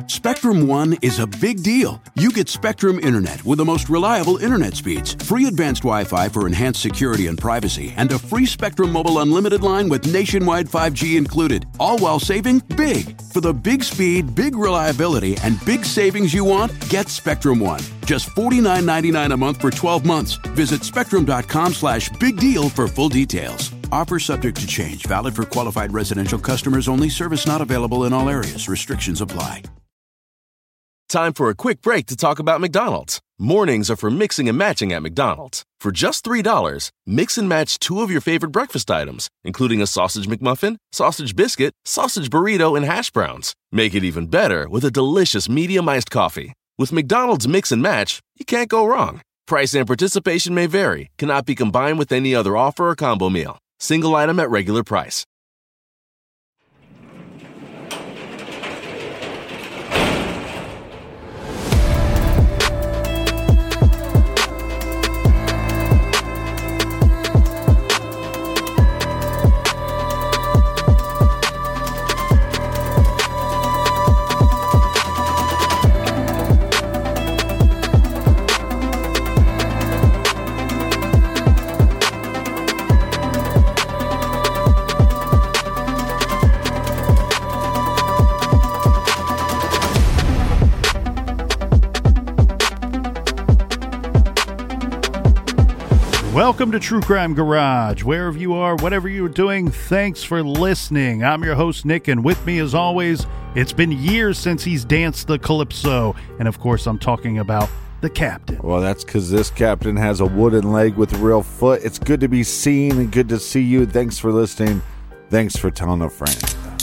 Spectrum One is a big deal. You get Spectrum Internet with the most reliable internet speeds, free advanced Wi-Fi for enhanced security and privacy, and a free Spectrum Mobile Unlimited line with nationwide 5G included, all while saving big. For the big speed, big reliability, and big savings you want, get Spectrum One. Just $49.99 a month for 12 months. Visit spectrum.com/big deal for full details. Offer subject to change. Valid for qualified residential customers only. Service not available in all areas. Restrictions apply. Time for a quick break to talk about McDonald's. Mornings are for mixing and matching at McDonald's. For just $3, mix and match 2 of your favorite breakfast items, including a sausage McMuffin, sausage biscuit, sausage burrito, and hash browns. Make it even better with a delicious medium iced coffee. With McDonald's Mix and Match, you can't go wrong. Price and participation may vary. Cannot be combined with any other offer or combo meal. Single item at regular price. Welcome to True Crime Garage. Wherever you are, whatever you're doing, thanks for listening. I'm your host, Nick, and with me, as always, it's been years since he's danced the Calypso. And of course, I'm talking about the Captain. Well, that's because this Captain has a wooden leg with a real foot. It's good to be seen and good to see you. Thanks for listening. Thanks for telling a friend.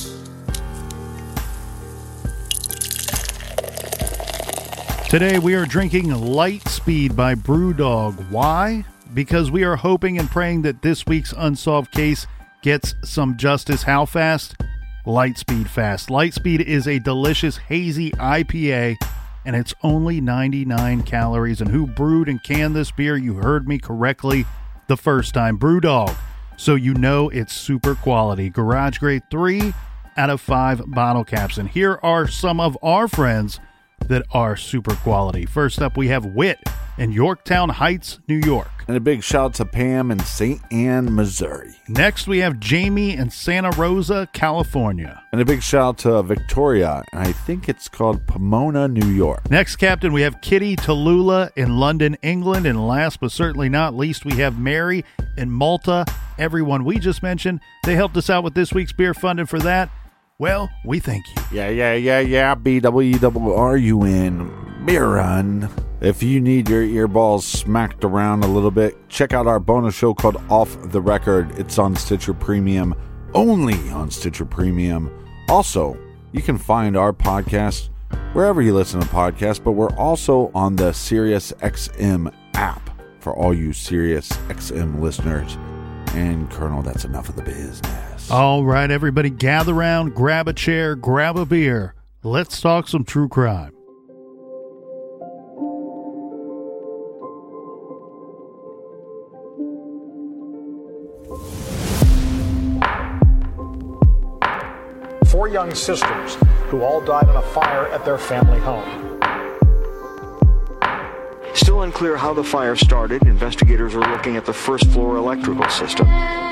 Today, we are drinking Lightspeed by Brewdog. Why? Because we are hoping and praying that this week's unsolved case gets some justice. How fast? Lightspeed fast. Lightspeed is a delicious hazy IPA, and it's only 99 calories. And who brewed and canned this beer? You heard me correctly the first time. Brewdog. So you know it's super quality. Garage grade 3 out of 5 bottle caps. And here are some of our friends that are super quality. First up, we have Wit in Yorktown Heights, New York. And a big shout out to Pam in St. Anne, Missouri. Next, we have Jamie in Santa Rosa, California. And a big shout out to Victoria, and I think it's called Pomona, New York. Next, Captain, we have Kitty Tallulah in London, England. And last but certainly not least, we have Mary in Malta. Everyone we just mentioned, they helped us out with this week's beer fund, and for that, well, we thank you. Yeah. BWRUN. Beer Run. If you need your earballs smacked around a little bit, check out our bonus show called Off the Record. It's on Stitcher Premium. Only on Stitcher Premium. Also, you can find our podcast wherever you listen to podcasts, but we're also on the SiriusXM app for all you SiriusXM listeners. And Colonel, that's enough of the business. All right, everybody, gather around, grab a chair, grab a beer. Let's talk some true crime. Four young sisters who all died in a fire at their family home. Still unclear how the fire started, investigators are looking at the first floor electrical system.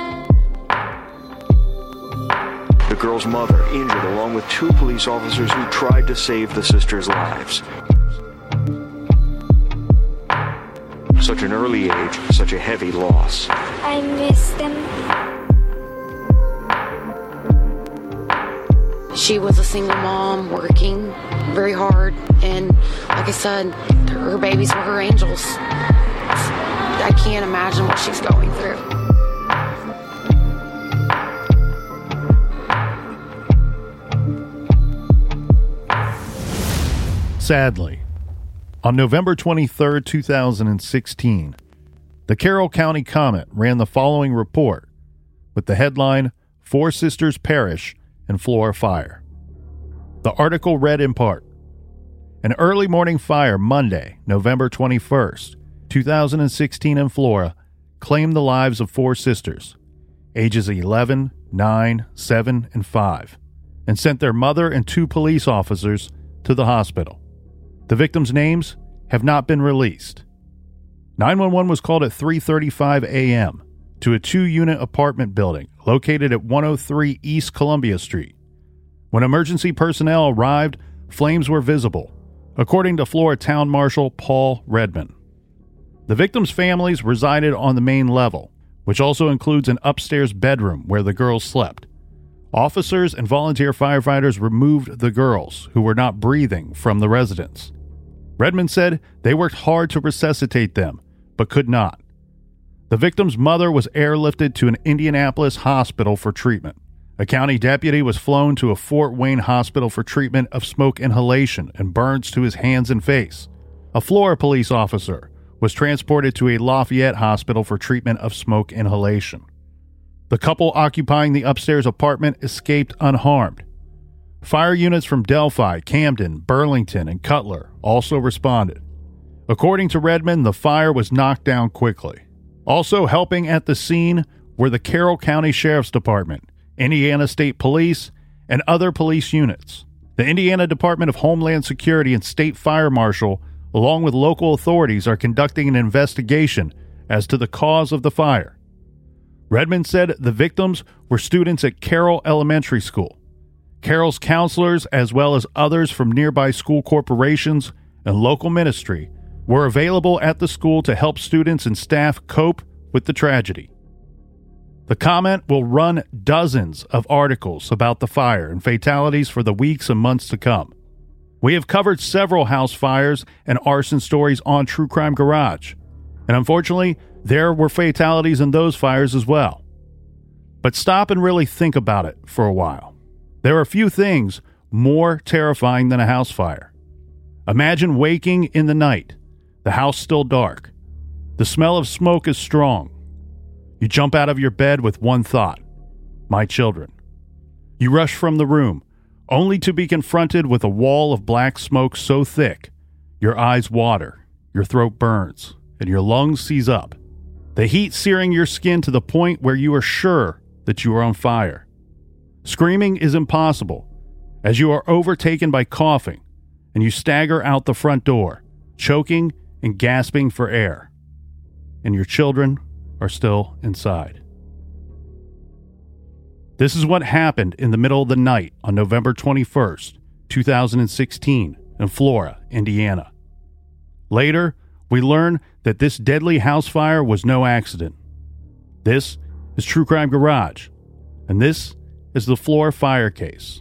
The girl's mother injured along with 2 police officers who tried to save the sisters' lives. Such an early age, such a heavy loss. I miss them. She was a single mom working very hard, and like I said, her babies were her angels. I can't imagine what she's going through. Sadly, on November 23, 2016, the Carroll County Comet ran the following report with the headline, 4 Sisters Perish in Flora Fire. The article read in part, an early morning fire Monday, November 21st, 2016 in Flora claimed the lives of 4 sisters, ages 11, 9, 7, and 5, and sent their mother and 2 police officers to the hospital. The victims' names have not been released. 911 was called at 3:35 a.m. to a 2-unit apartment building located at 103 East Columbia Street. When emergency personnel arrived, flames were visible, according to Flora Town Marshal Paul Redman. The victims' families resided on the main level, which also includes an upstairs bedroom where the girls slept. Officers and volunteer firefighters removed the girls, who were not breathing, from the residence. Redman said they worked hard to resuscitate them, but could not. The victim's mother was airlifted to an Indianapolis hospital for treatment. A county deputy was flown to a Fort Wayne hospital for treatment of smoke inhalation and burns to his hands and face. A Flora police officer was transported to a Lafayette hospital for treatment of smoke inhalation. The couple occupying the upstairs apartment escaped unharmed. Fire units from Delphi, Camden, Burlington, and Cutler also responded. According to Redman, the fire was knocked down quickly. Also helping at the scene were the Carroll County Sheriff's Department, Indiana State Police, and other police units. The Indiana Department of Homeland Security and State Fire Marshal, along with local authorities, are conducting an investigation as to the cause of the fire. Redman said the victims were students at Carroll Elementary School. Carroll's counselors, as well as others from nearby school corporations and local ministry, were available at the school to help students and staff cope with the tragedy. The comment will run dozens of articles about the fire and fatalities for the weeks and months to come. We have covered several house fires and arson stories on True Crime Garage, and unfortunately, there were fatalities in those fires as well. But stop and really think about it for a while. There are few things more terrifying than a house fire. Imagine waking in the night, the house still dark. The smell of smoke is strong. You jump out of your bed with one thought: my children. You rush from the room, only to be confronted with a wall of black smoke so thick, your eyes water, your throat burns, and your lungs seize up. The heat searing your skin to the point where you are sure that you are on fire. Screaming is impossible, as you are overtaken by coughing, and you stagger out the front door, choking and gasping for air. And your children are still inside. This is what happened in the middle of the night on November 21st, 2016, in Flora, Indiana. Later, we learn that this deadly house fire was no accident. This is True Crime Garage, and this is the Flora fire case.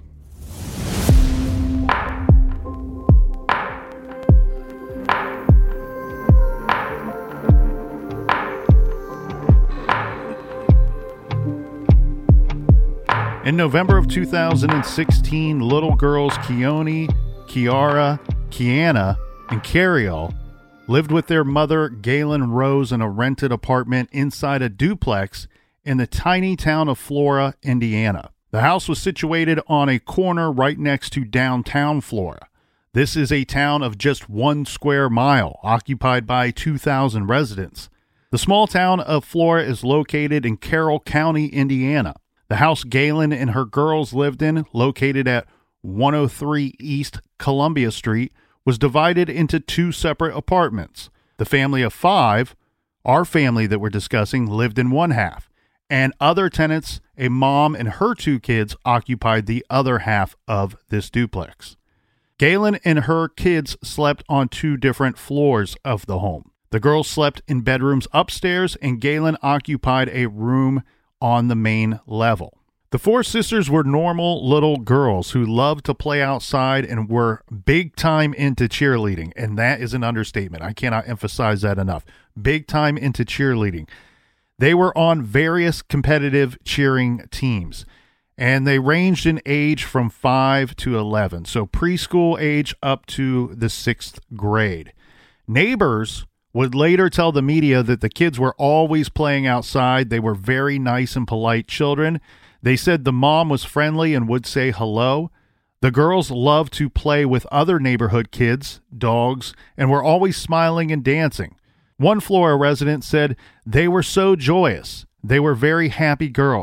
In November of 2016, little girls Keone, Kiara, Kiana, and Cariel lived with their mother, Galen Rose, in a rented apartment inside a duplex in the tiny town of Flora, Indiana. The house was situated on a corner right next to downtown Flora. This is a town of just 1 square mile, occupied by 2,000 residents. The small town of Flora is located in Carroll County, Indiana. The house Galen and her girls lived in, located at 103 East Columbia Street, was divided into 2 separate apartments. The family of 5, our family that we're discussing, lived in one half, and other tenants, a mom and her 2 kids, occupied the other half of this duplex. Galen and her kids slept on 2 different floors of the home. The girls slept in bedrooms upstairs, and Galen occupied a room on the main level. The 4 sisters were normal little girls who loved to play outside and were big time into cheerleading, and that is an understatement. I cannot emphasize that enough. Big time into cheerleading. They were on various competitive cheering teams, and they ranged in age from 5 to 11, so preschool age up to the 6th grade. Neighbors would later tell the media that the kids were always playing outside. They were very nice and polite children. They said the mom was friendly and would say hello. The girls loved to play with other neighborhood kids, dogs, and were always smiling and dancing. One Flora resident said they were so joyous. They were very happy girls.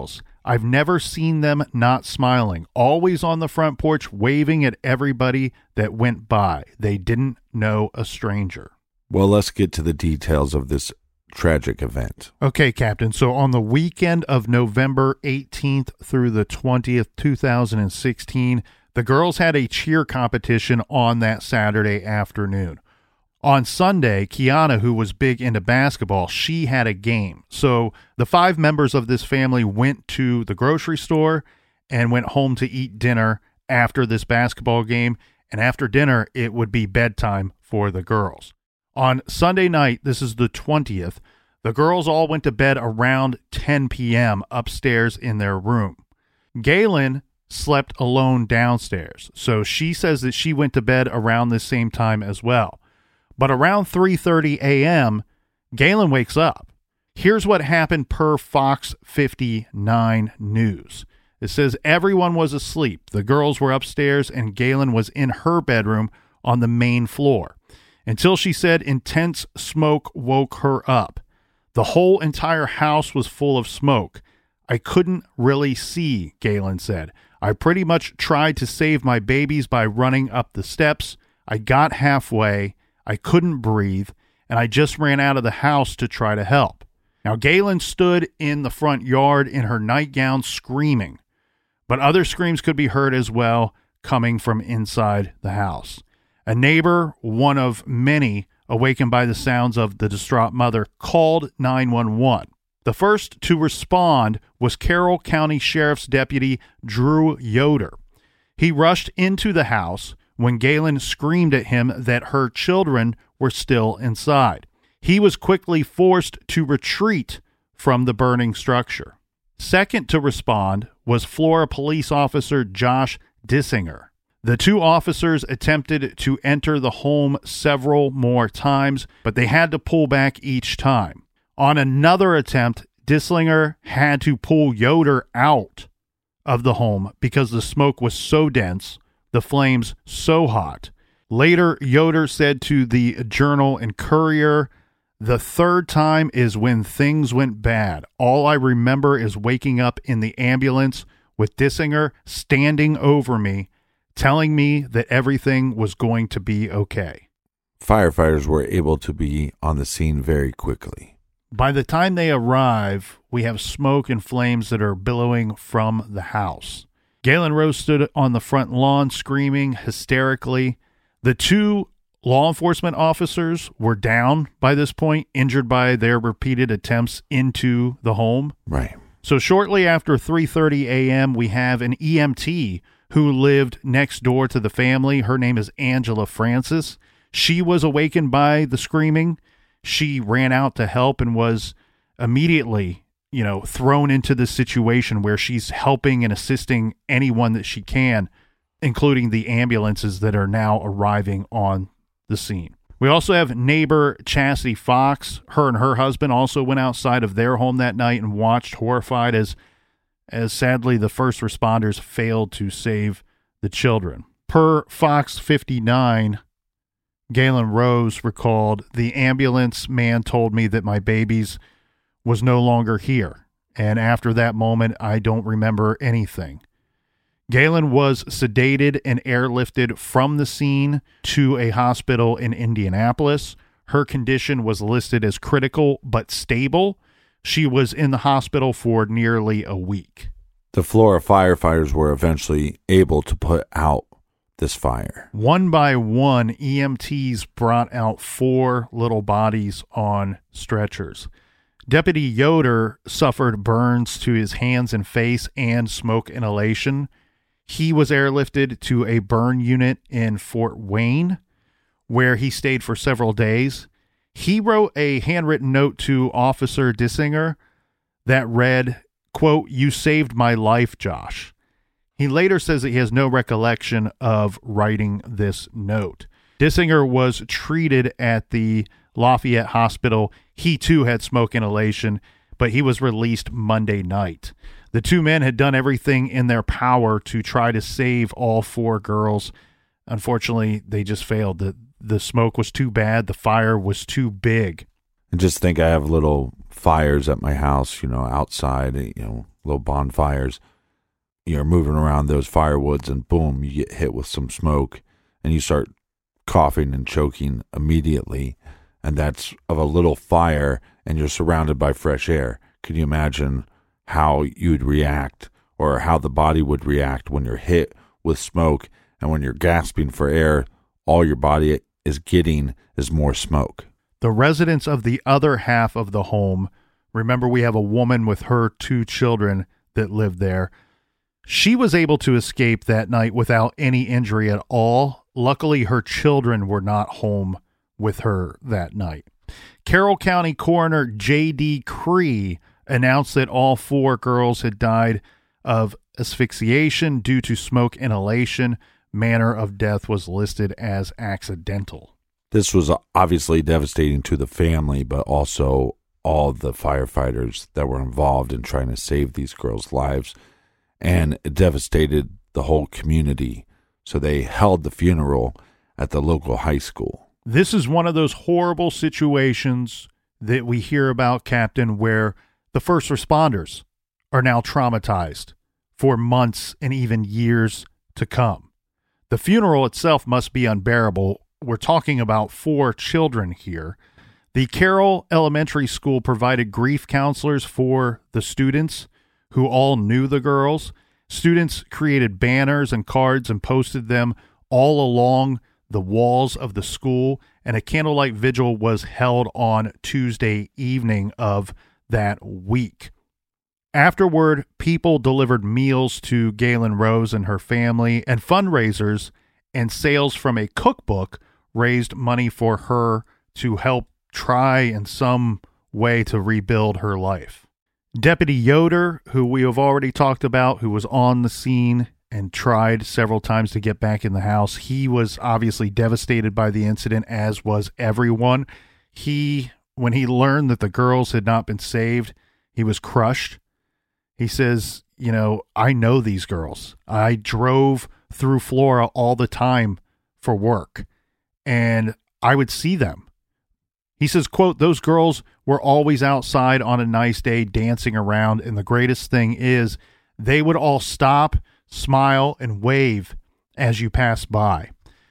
I've never seen them not smiling, always on the front porch, waving at everybody that went by. They didn't know a stranger. Well, let's get to the details of this tragic event. Okay, Captain. So on the weekend of November 18th through the 20th, 2016, the girls had a cheer competition on that Saturday afternoon. On Sunday, Kiana, who was big into basketball, she had a game. So the 5 members of this family went to the grocery store and went home to eat dinner after this basketball game. And after dinner, it would be bedtime for the girls. On Sunday night, this is the 20th, the girls all went to bed around 10 p.m. upstairs in their room. Galen slept alone downstairs, so she says that she went to bed around the same time as well. But around 3:30 a.m., Galen wakes up. Here's what happened per Fox 59 News. It says everyone was asleep. The girls were upstairs, and Galen was in her bedroom on the main floor. Until she said intense smoke woke her up. The whole entire house was full of smoke. I couldn't really see, Galen said. I pretty much tried to save my babies by running up the steps. I got halfway. I couldn't breathe, and I just ran out of the house to try to help. Now, Galen stood in the front yard in her nightgown screaming, but other screams could be heard as well coming from inside the house. A neighbor, one of many, awakened by the sounds of the distraught mother, called 911. The first to respond was Carroll County Sheriff's Deputy Drew Yoder. He rushed into the house when Galen screamed at him that her children were still inside. He was quickly forced to retreat from the burning structure. Second to respond was Flora Police Officer Josh Dissinger. The 2 officers attempted to enter the home several more times, but they had to pull back each time. On another attempt, Dissinger had to pull Yoder out of the home because the smoke was so dense, the flames so hot. Later, Yoder said to the Journal and Courier, "The third time is when things went bad. All I remember is waking up in the ambulance with Dissinger standing over me, telling me that everything was going to be okay." Firefighters were able to be on the scene very quickly. By the time they arrive, we have smoke and flames that are billowing from the house. Galen Rose stood on the front lawn screaming hysterically. The 2 law enforcement officers were down by this point, injured by their repeated attempts into the home. Right. So shortly after 3:30 a.m., we have an EMT who lived next door to the family. Her name is Angela Francis. She was awakened by the screaming. She ran out to help and was immediately, thrown into this situation where she's helping and assisting anyone that she can, including the ambulances that are now arriving on the scene. We also have neighbor Chastity Fox. Her and her husband also went outside of their home that night and watched horrified as sadly the first responders failed to save the children. Per Fox 59, Galen Rose recalled, "The ambulance man told me that my babies was no longer here, and after that moment, I don't remember anything." Galen was sedated and airlifted from the scene to a hospital in Indianapolis. Her condition was listed as critical but stable. She was in the hospital for nearly a week. The Flora firefighters were eventually able to put out this fire. One by one, EMTs brought out 4 little bodies on stretchers. Deputy Yoder suffered burns to his hands and face and smoke inhalation. He was airlifted to a burn unit in Fort Wayne, where he stayed for several days. He wrote a handwritten note to Officer Dissinger that read, quote, "You saved my life, Josh." He later says that he has no recollection of writing this note. Dissinger was treated at the Lafayette Hospital. He too had smoke inhalation, but he was released Monday night. The 2 men had done everything in their power to try to save all 4 girls. Unfortunately, they just failed. The smoke was too bad. The fire was too big. And just think, I have little fires at my house, outside, little bonfires. You're moving around those firewoods, and boom, you get hit with some smoke, and you start coughing and choking immediately. And that's of a little fire, and you're surrounded by fresh air. Can you imagine how you'd react, or how the body would react when you're hit with smoke, and when you're gasping for air, all your body is getting is more smoke? The residents of the other half of the home, remember we have a woman with her 2 children that lived there. She was able to escape that night without any injury at all. Luckily, her children were not home with her that night. Carroll County Coroner J.D. Cree announced that all 4 girls had died of asphyxiation due to smoke inhalation. Manner of death was listed as accidental. This was obviously devastating to the family, but also all the firefighters that were involved in trying to save these girls' lives. And it devastated the whole community. So they held the funeral at the local high school. This is one of those horrible situations that we hear about, Captain, where the first responders are now traumatized for months and even years to come. The funeral itself must be unbearable. We're talking about 4 children here. The Carroll Elementary School provided grief counselors for the students who all knew the girls. Students created banners and cards and posted them all along the walls of the school, and a candlelight vigil was held on Tuesday evening of that week. Afterward, people delivered meals to Galen Rose and her family, and fundraisers and sales from a cookbook raised money for her to help try in some way to rebuild her life. Deputy Yoder, who we have already talked about, who was on the scene and tried several times to get back in the house, he was obviously devastated by the incident, as was everyone. When he learned that the girls had not been saved, he was crushed. He says, I know these girls. I drove through Flora all the time for work, and I would see them. He says, quote, "Those girls were always outside on a nice day dancing around, and the greatest thing is they would all stop, smile, and wave as you passed by."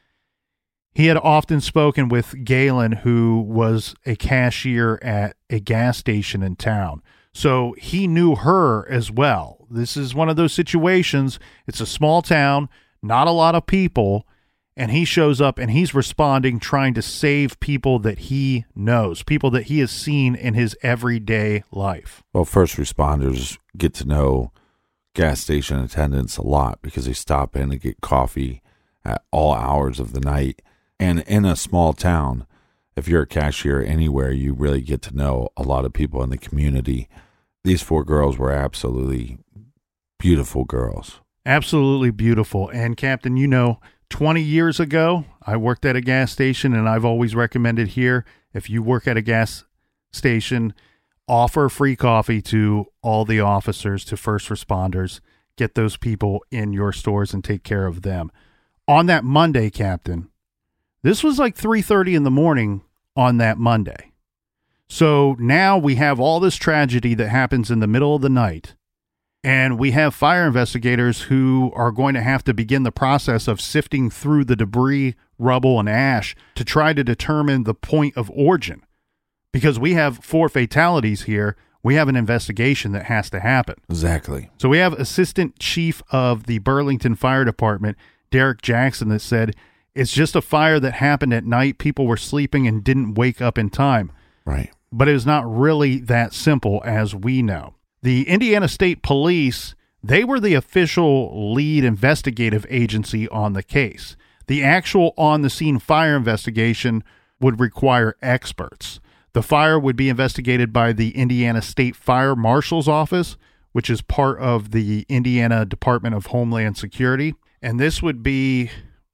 He had often spoken with Galen, who was a cashier at a gas station in town, so he knew her as well. This is one of those situations. It's a small town, not a lot of people, and he shows up and he's responding, trying to save people that he knows, people that he has seen in his everyday life. Well, first responders get to know gas station attendants a lot because they stop in and get coffee at all hours of the night. And in a small town, if you're a cashier anywhere, you really get to know a lot of people in the community. These 4 girls were absolutely beautiful girls. Absolutely beautiful. And Captain, 20 years ago, I worked at a gas station, and I've always recommended here, if you work at a gas station, offer free coffee to all the officers, to first responders. Get those people in your stores and take care of them. On that Monday, Captain, this was like 3:30 in the morning on that Monday. So now we have all this tragedy that happens in the middle of the night. And we have fire investigators who are going to have to begin the process of sifting through the debris, rubble, and ash to try to determine the point of origin. Because we have 4 fatalities here, we have an investigation that has to happen. Exactly. So we have Assistant Chief of the Burlington Fire Department, Derek Jackson, that said, it's just a fire that happened at night. People were sleeping and didn't wake up in time. Right. But it is not really that simple, as we know. The Indiana State Police, they were the official lead investigative agency on the case. The actual on-the-scene fire investigation would require experts. The fire would be investigated by the Indiana State Fire Marshal's Office, which is part of the Indiana Department of Homeland Security. And this would be,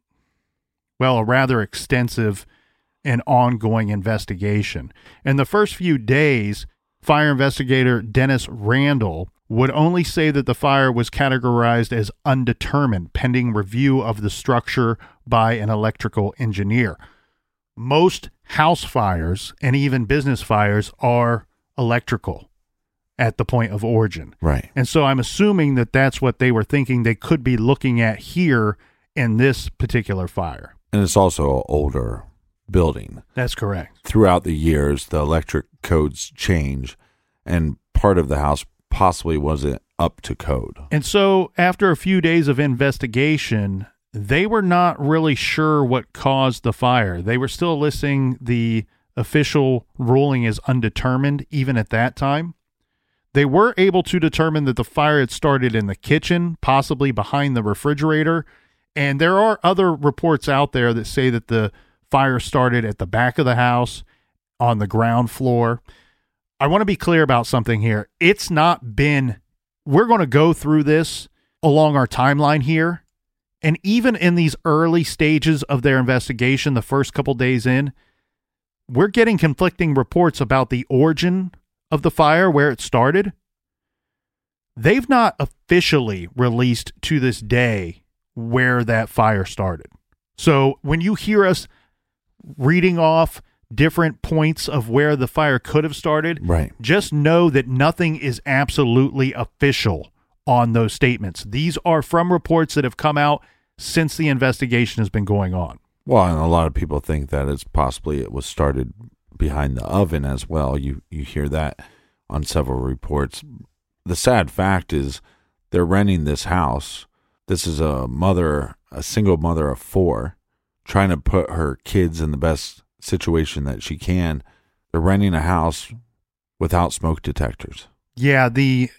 a rather extensive and ongoing investigation. In the first few days, fire investigator Dennis Randall would only say that the fire was categorized as undetermined, pending review of the structure by an electrical engineer. Most house fires and even business fires are electrical. at the point of origin. Right. And so I'm assuming that that's what they were thinking they could be looking at here in this particular fire. And it's also an older building. That's correct. Throughout the years, the electric codes change, and part of the house possibly wasn't up to code. And so after a few days of investigation, they were not really sure what caused the fire. They were still listing the official ruling as undetermined even at that time. They were able to determine that the fire had started in the kitchen, possibly behind the refrigerator. And there are other reports out there that say that the fire started at the back of the house on the ground floor. I want to be clear about something here. It's not been, we're going to go through this along our timeline here. And even in these early stages of their investigation, the first couple days in, we're getting conflicting reports about the origin of the fire, where it started. They've not officially released to this day where that fire started. So when you hear us reading off different points of where the fire could have started, right, just know that nothing is absolutely official on those statements. These are from reports that have come out since the investigation has been going on. Well, and a lot of people think that it was started behind the oven as well. You hear that on several reports. The sad fact is they're renting this house. This is a single mother of 4, trying to put her kids in the best situation that she can. They're renting a house without smoke detectors. Yeah, the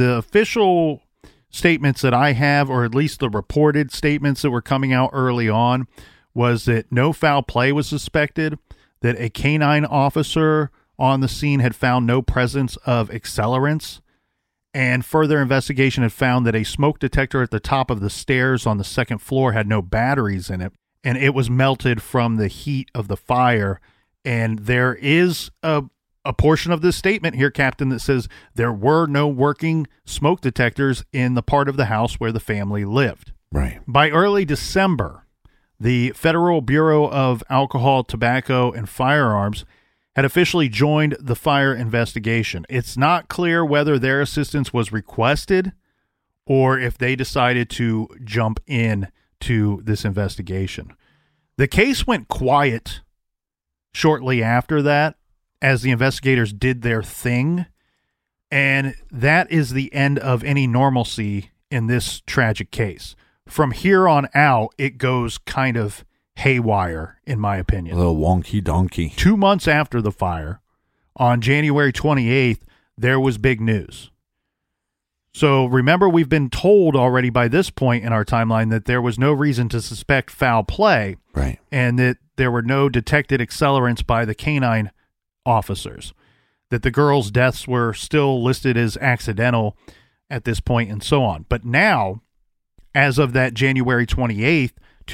official statements that I have, or at least the reported statements that were coming out early on, was that no foul play was suspected, that a canine officer on the scene had found no presence of accelerants, and further investigation had found that a smoke detector at the top of the stairs on the second floor had no batteries in it, and it was melted from the heat of the fire. And there is a portion of this statement here, Captain, that says there were no working smoke detectors in the part of the house where the family lived. Right. By early December, the Federal Bureau of Alcohol, Tobacco, and Firearms had officially joined the fire investigation. It's not clear whether their assistance was requested or if they decided to jump in to this investigation. The case went quiet shortly after that as the investigators did their thing, and that is the end of any normalcy in this tragic case. From here on out, it goes kind of haywire, in my opinion. A little wonky donkey. 2 months after the fire, on January 28th, there was big news. So remember, we've been told already by this point in our timeline that there was no reason to suspect foul play, right, and that there were no detected accelerants by the canine officers, that the girls' deaths were still listed as accidental at this point, and so on. But now, as of that January 28th,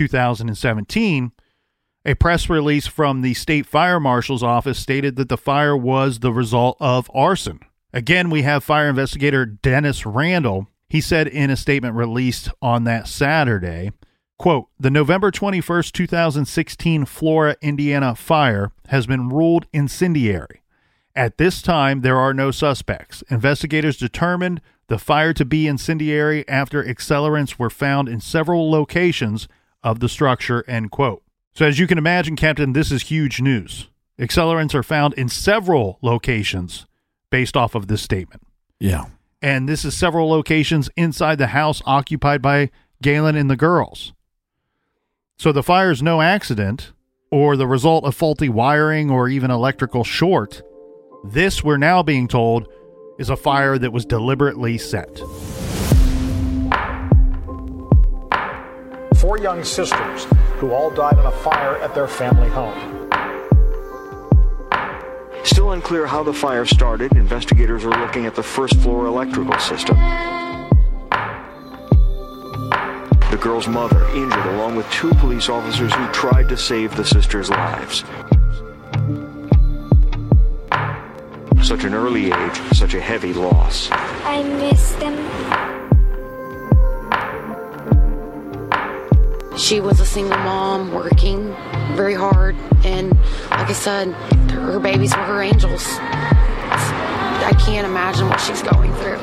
2017, a press release from the state fire marshal's office stated that the fire was the result of arson. Again, we have fire investigator Dennis Randall. He said in a statement released on that Saturday, quote, "The November 21st, 2016 Flora, Indiana fire has been ruled incendiary. At this time, there are no suspects. Investigators determined the fire to be incendiary after accelerants were found in several locations of the structure," end quote. So as you can imagine, Captain, this is huge news. Accelerants are found in several locations based off of this statement. Yeah. And this is several locations inside the house occupied by Galen and the girls. So the fire is no accident or the result of faulty wiring or even electrical short. This, we're now being told, is a fire that was deliberately set. 4 young sisters who all died in a fire at their family home. Still unclear how the fire started. Investigators are looking at the first floor electrical system. The girl's mother injured along with 2 police officers who tried to save the sisters' lives. Such an early age, such a heavy loss. I miss them. She was a single mom working very hard, and like I said, her babies were her angels. I can't imagine what she's going through.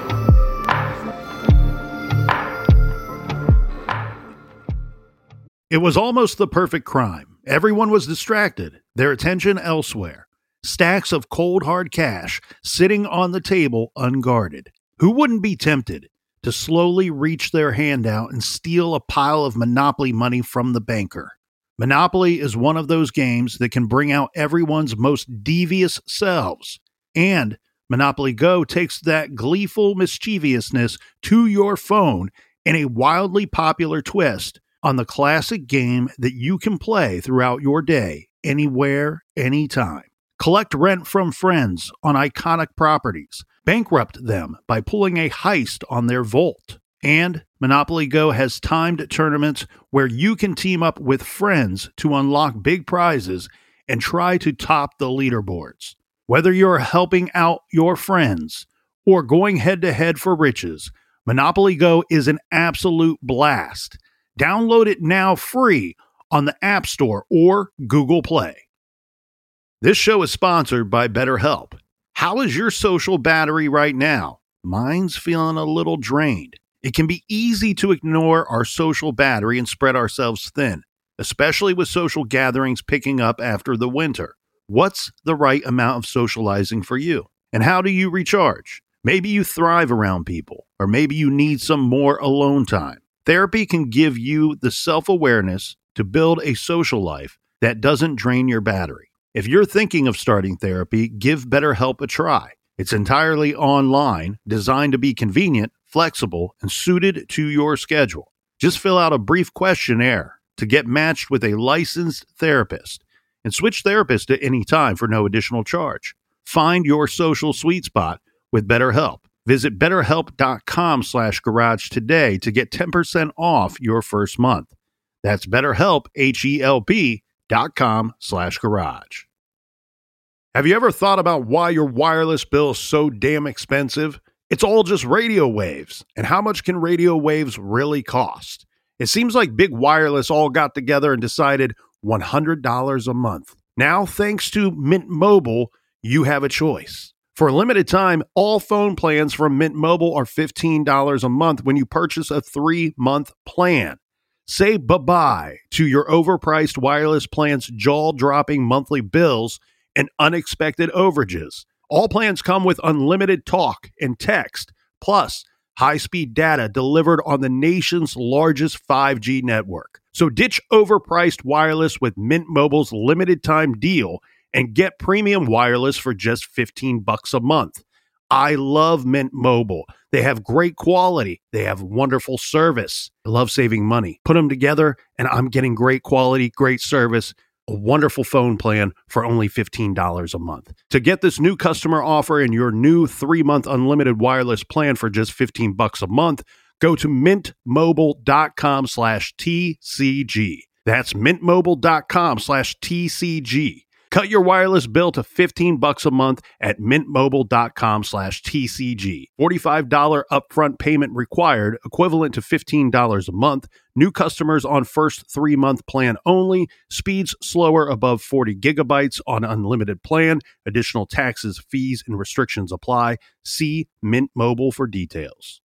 It was almost the perfect crime. Everyone was distracted, their attention elsewhere. Stacks of cold hard cash sitting on the table unguarded. Who wouldn't be tempted to slowly reach their hand out and steal a pile of Monopoly money from the banker? Monopoly is one of those games that can bring out everyone's most devious selves. And Monopoly Go takes that gleeful mischievousness to your phone in a wildly popular twist on the classic game that you can play throughout your day, anywhere, anytime. Collect rent from friends on iconic properties. Bankrupt them by pulling a heist on their vault. And Monopoly Go has timed tournaments where you can team up with friends to unlock big prizes and try to top the leaderboards. Whether you're helping out your friends or going head-to-head for riches, Monopoly Go is an absolute blast. Download it now free on the App Store or Google Play. This show is sponsored by BetterHelp. How is your social battery right now? Mine's feeling a little drained. It can be easy to ignore our social battery and spread ourselves thin, especially with social gatherings picking up after the winter. What's the right amount of socializing for you? And how do you recharge? Maybe you thrive around people, or maybe you need some more alone time. Therapy can give you the self-awareness to build a social life that doesn't drain your battery. If you're thinking of starting therapy, give BetterHelp a try. It's entirely online, designed to be convenient, flexible, and suited to your schedule. Just fill out a brief questionnaire to get matched with a licensed therapist and switch therapists at any time for no additional charge. Find your social sweet spot with BetterHelp. Visit BetterHelp.com/garage today to get 10% off your first month. That's BetterHelp, HELP.com/garage. Have you ever thought about why your wireless bill is so damn expensive? It's all just radio waves. And how much can radio waves really cost? It seems like Big Wireless all got together and decided $100 a month. Now, thanks to Mint Mobile, you have a choice. For a limited time, all phone plans from Mint Mobile are $15 a month when you purchase a 3-month plan. Say bye-bye to your overpriced wireless plan's jaw-dropping monthly bills and unexpected overages. All plans come with unlimited talk and text, plus high-speed data delivered on the nation's largest 5G network. So ditch overpriced wireless with Mint Mobile's limited-time deal and get premium wireless for just $15 a month. I love Mint Mobile. They have great quality. They have wonderful service. I love saving money. Put them together, and I'm getting great quality, great service, a wonderful phone plan for only $15 a month. To get this new customer offer and your new 3-month unlimited wireless plan for just $15 a month, go to mintmobile.com/TCG. That's mintmobile.com/TCG. Cut your wireless bill to $15 a month at mintmobile.com/TCG. $45 upfront payment required, equivalent to $15 a month. New customers on first 3-month plan only. Speeds slower above 40 gigabytes on unlimited plan. Additional taxes, fees, and restrictions apply. See Mint Mobile for details.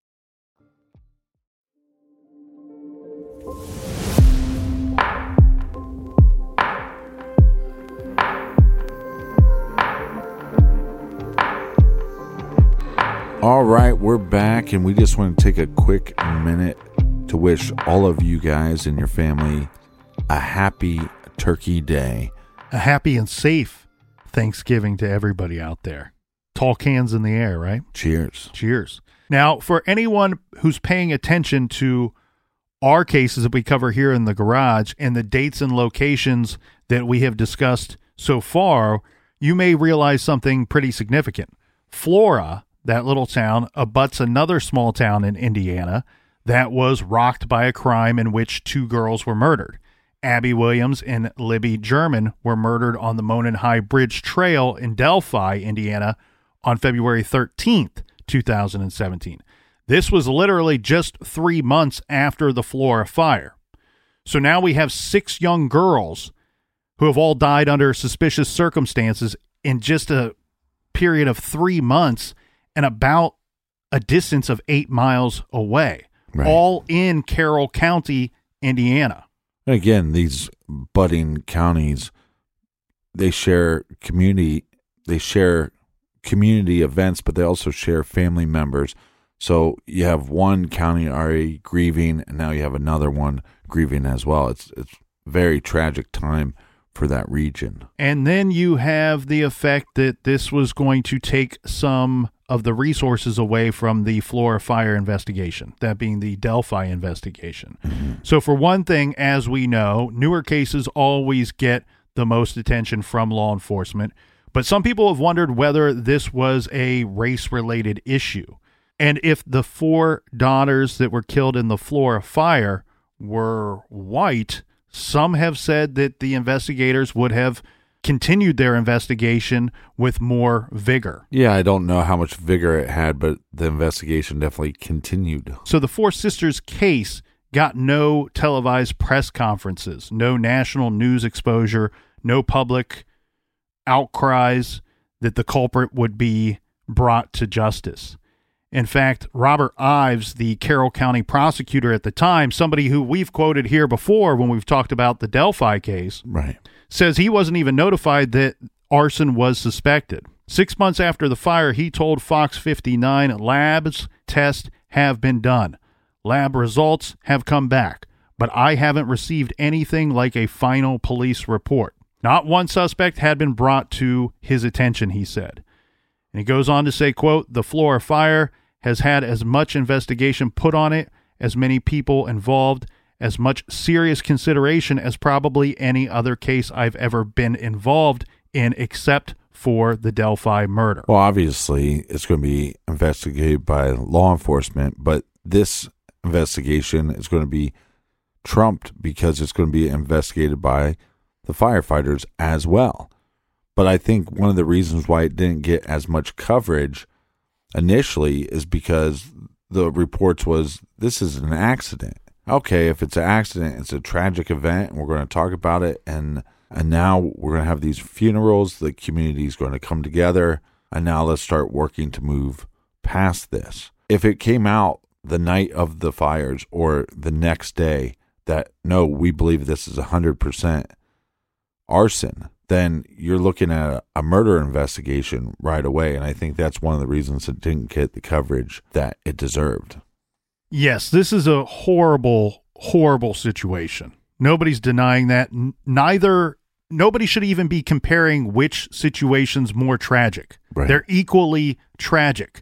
All right, we're back, and we just want to take a quick minute to wish all of you guys and your family a happy Turkey Day. A happy and safe Thanksgiving to everybody out there. Tall cans in the air, right? Cheers. Cheers. Now, for anyone who's paying attention to our cases that we cover here in the garage and the dates and locations that we have discussed so far, you may realize something pretty significant. Flora, that little town, abuts another small town in Indiana that was rocked by a crime in which 2 girls were murdered. Abby Williams and Libby German were murdered on the Monon High Bridge Trail in Delphi, Indiana, on February 13th, 2017. This was literally just 3 months after the Flora fire. So now we have 6 young girls who have all died under suspicious circumstances in just a period of 3 months. and about a distance of 8 miles away, Right. all in Carroll County, Indiana. And again, these budding counties, they share community events, but they also share family members. So you have one county already grieving, and now you have another one grieving as well. It's a very tragic time for that region. And then you have the effect that this was going to take some of the resources away from the Florida fire investigation, that being the Delphi investigation. Mm-hmm. So for one thing, as we know, newer cases always get the most attention from law enforcement, but some people have wondered whether this was a race-related issue. And if the 4 daughters that were killed in the Florida fire were white, some have said that the investigators would have continued their investigation with more vigor. Yeah, I don't know how much vigor it had, but the investigation definitely continued. So the 4 sisters case got no televised press conferences, no national news exposure, no public outcries that the culprit would be brought to justice. In fact, Robert Ives, the Carroll County prosecutor at the time, somebody who we've quoted here before when we've talked about the Delphi case, Right. says he wasn't even notified that arson was suspected. 6 months after the fire, he told Fox 59 labs tests have been done. Lab results have come back, but I haven't received anything like a final police report. Not one suspect had been brought to his attention, he said. And he goes on to say, quote, the Florida fire has had as much investigation put on it, as many people involved, as much serious consideration as probably any other case I've ever been involved in except for the Delphi murder. Well, obviously, it's going to be investigated by law enforcement, but this investigation is going to be trumped because it's going to be investigated by the firefighters as well. But I think one of the reasons why it didn't get as much coverage initially is because the reports was, this is an accident. Okay, if it's an accident, it's a tragic event, and we're going to talk about it, and now we're going to have these funerals, the community is going to come together, and now let's start working to move past this. If it came out the night of the fires or the next day that, no, we believe this is 100% arson, then you're looking at a murder investigation right away, and I think that's one of the reasons it didn't get the coverage that it deserved. Yes, this is a horrible, horrible situation. Nobody's denying that. Nobody should even be comparing which situation's more tragic. Right. They're equally tragic.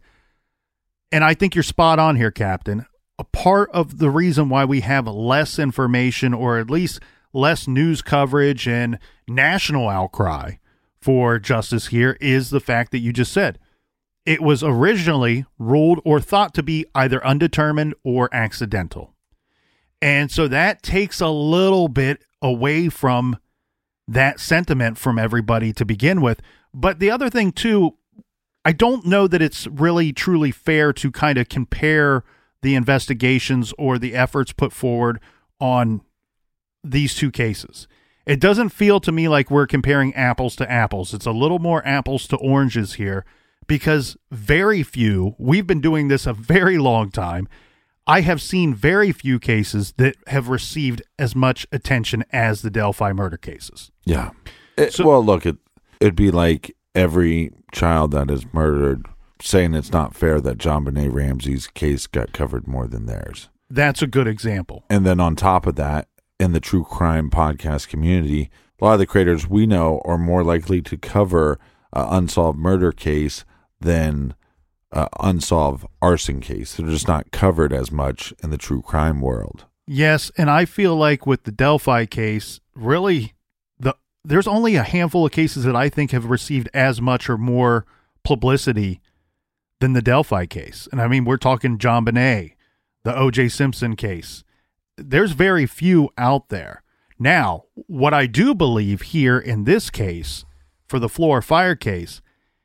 And I think you're spot on here, Captain. A part of the reason why we have less information, or at least less news coverage and national outcry for justice here, is the fact that you just said. It was originally ruled or thought to be either undetermined or accidental. And so that takes a little bit away from that sentiment from everybody to begin with. But the other thing, too, I don't know that it's really truly fair to kind of compare the investigations or the efforts put forward on these two cases. It doesn't feel to me like we're comparing apples to apples. It's a little more apples to oranges here, because very few, we've been doing this a very long time, I have seen very few cases that have received as much attention as the Delphi murder cases. Yeah. Well, look, it'd be like every child that is murdered saying it's not fair that JonBenet Ramsey's case got covered more than theirs. That's a good example. And then on top of that, in the true crime podcast community, a lot of the creators we know are more likely to cover an unsolved murder case than unsolved arson case. They're just not covered as much in the true crime world. Yes, and I feel like with the Delphi case, really, there's only a handful of cases that I think have received as much or more publicity than the Delphi case. And I mean, we're talking JonBenet, the O.J. Simpson case. There's very few out there. Now, what I do believe here in this case, for the Florida fire case,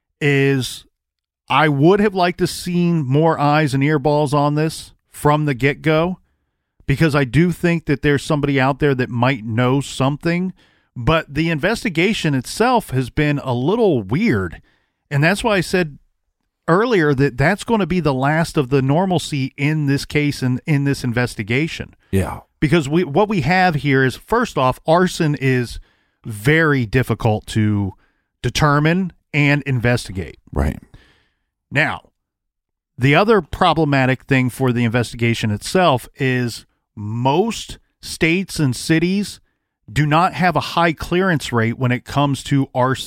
is I would have liked to seen more eyes and earballs on this from the get-go, because I do think that there's somebody out there that might know something, but the investigation itself has been a little weird. And that's why I said earlier that that's going to be the last of the normalcy in this case and in this investigation. Yeah. Because what we have here is, first off, arson is very difficult to determine and investigate. Right. Now, the other problematic thing for the investigation itself is most states and cities do not have a high clearance rate when it comes to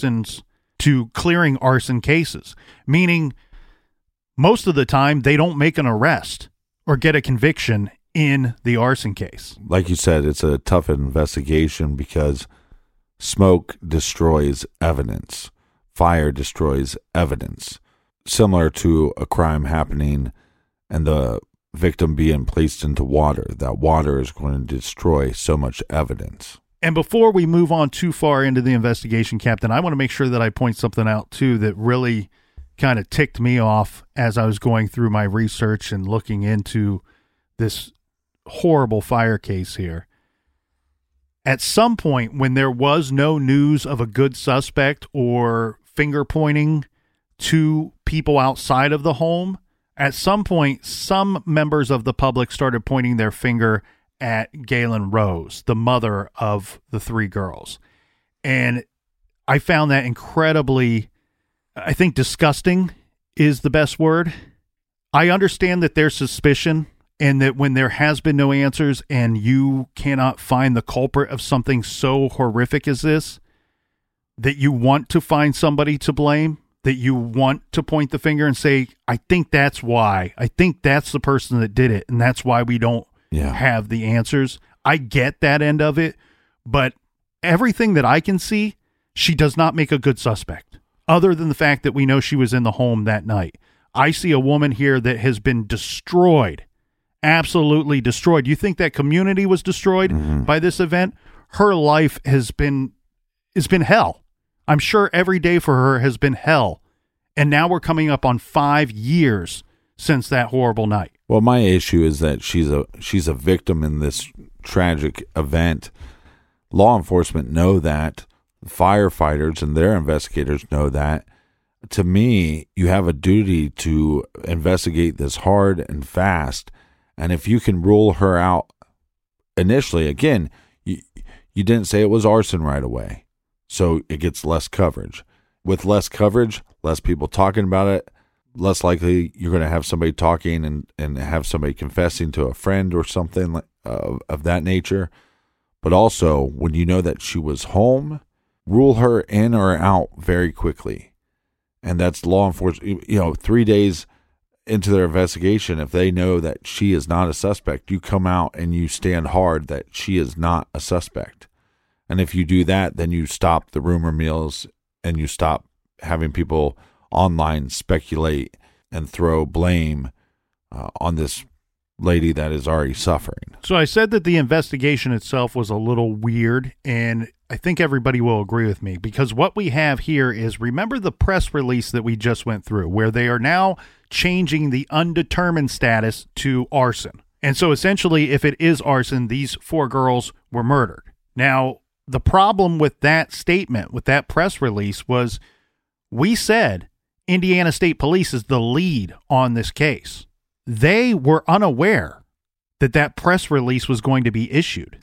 clearing arson cases, meaning most of the time they don't make an arrest or get a conviction in the arson case. Like you said, it's a tough investigation because smoke destroys evidence. Fire destroys evidence. Similar to a crime happening and the victim being placed into water. That water is going to destroy so much evidence. And before we move on too far into the investigation, Captain, I want to make sure that I point something out, too, that really kind of ticked me off as I was going through my research and looking into this horrible fire case here. At some point, when there was no news of a good suspect or finger pointing to people outside of the home, at some point, some members of the public started pointing their finger at Galen Rose, the mother of the three girls. And I found that incredibly, I think disgusting is the best word. I understand that there's suspicion and that when there has been no answers and you cannot find the culprit of something so horrific as this, that you want to find somebody to blame, that you want to point the finger and say, I think that's why. I think that's the person that did it, and that's why we don't have the answers. I get that end of it, but everything that I can see, she does not make a good suspect, other than the fact that we know she was in the home that night. I see a woman here that has been destroyed, absolutely destroyed. You think that community was destroyed by this event? Her life has been hell. I'm sure every day for her has been hell. And now we're coming up on 5 years since that horrible night. Well, my issue is that she's a victim in this tragic event. Law enforcement know that. Firefighters and their investigators know that. To me, you have a duty to investigate this hard and fast. And if you can rule her out initially, again, you didn't say it was arson right away, so it gets less coverage. With less coverage, less people talking about it, less likely you're going to have somebody talking and have somebody confessing to a friend or something of that nature. But also, when you know that she was home, rule her in or out very quickly. And that's law enforcement. 3 days into their investigation, if they know that she is not a suspect, you come out and you stand hard that she is not a suspect. And if you do that, then you stop the rumor mills and you stop having people online speculate and throw blame on this lady that is already suffering. So I said that the investigation itself was a little weird, and I think everybody will agree with me, because what we have here is, remember the press release that we just went through, where they are now changing the undetermined status to arson. And so essentially, if it is arson, these 4 girls were murdered. Now, the problem with that statement, with that press release, was we said Indiana State Police is the lead on this case. They were unaware that that press release was going to be issued.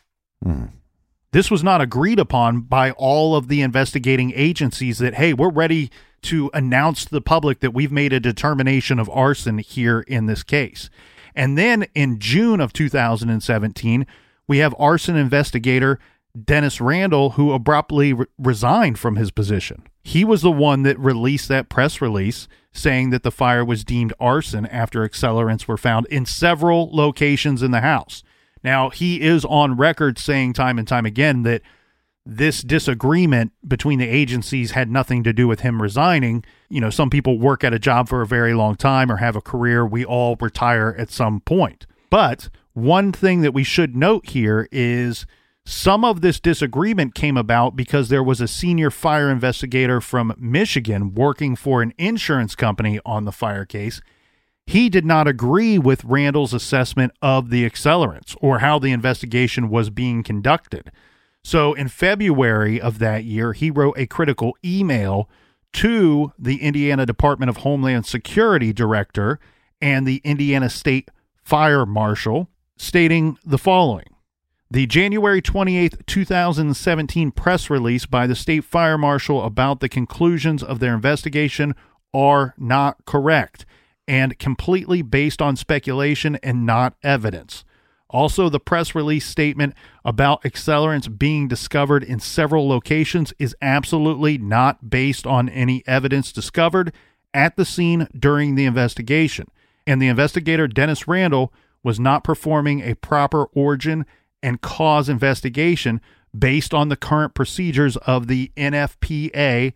This was not agreed upon by all of the investigating agencies that, hey, we're ready to announce to the public that we've made a determination of arson here in this case. And then in June of 2017, we have arson investigator Dennis Randall, who abruptly resigned from his position. He was the one that released that press release saying that the fire was deemed arson after accelerants were found in several locations in the house. Now, he is on record saying time and time again that this disagreement between the agencies had nothing to do with him resigning. You know, some people work at a job for a very long time or have a career. We all retire at some point. But one thing that we should note here is some of this disagreement came about because there was a senior fire investigator from Michigan working for an insurance company on the fire case. He did not agree with Randall's assessment of the accelerants or how the investigation was being conducted. So in February of that year, he wrote a critical email to the Indiana Department of Homeland Security Director and the Indiana State Fire Marshal, stating the following. The January 28, 2017 press release by the State Fire Marshal about the conclusions of their investigation are not correct and completely based on speculation and not evidence. Also, the press release statement about accelerants being discovered in several locations is absolutely not based on any evidence discovered at the scene during the investigation. And the investigator, Dennis Randall, was not performing a proper origin and cause investigation based on the current procedures of the NFPA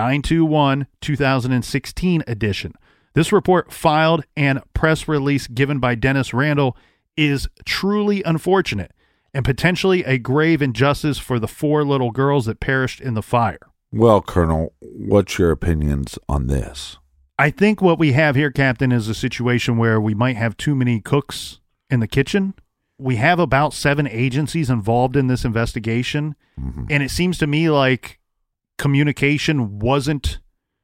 921-2016 edition. This report filed and press release given by Dennis Randall is truly unfortunate and potentially a grave injustice for the 4 little girls that perished in the fire. Well, Colonel, what's your opinions on this? I think what we have here, Captain, is a situation where we might have too many cooks in the kitchen. We have about 7 agencies involved in this investigation, and it seems to me like communication wasn't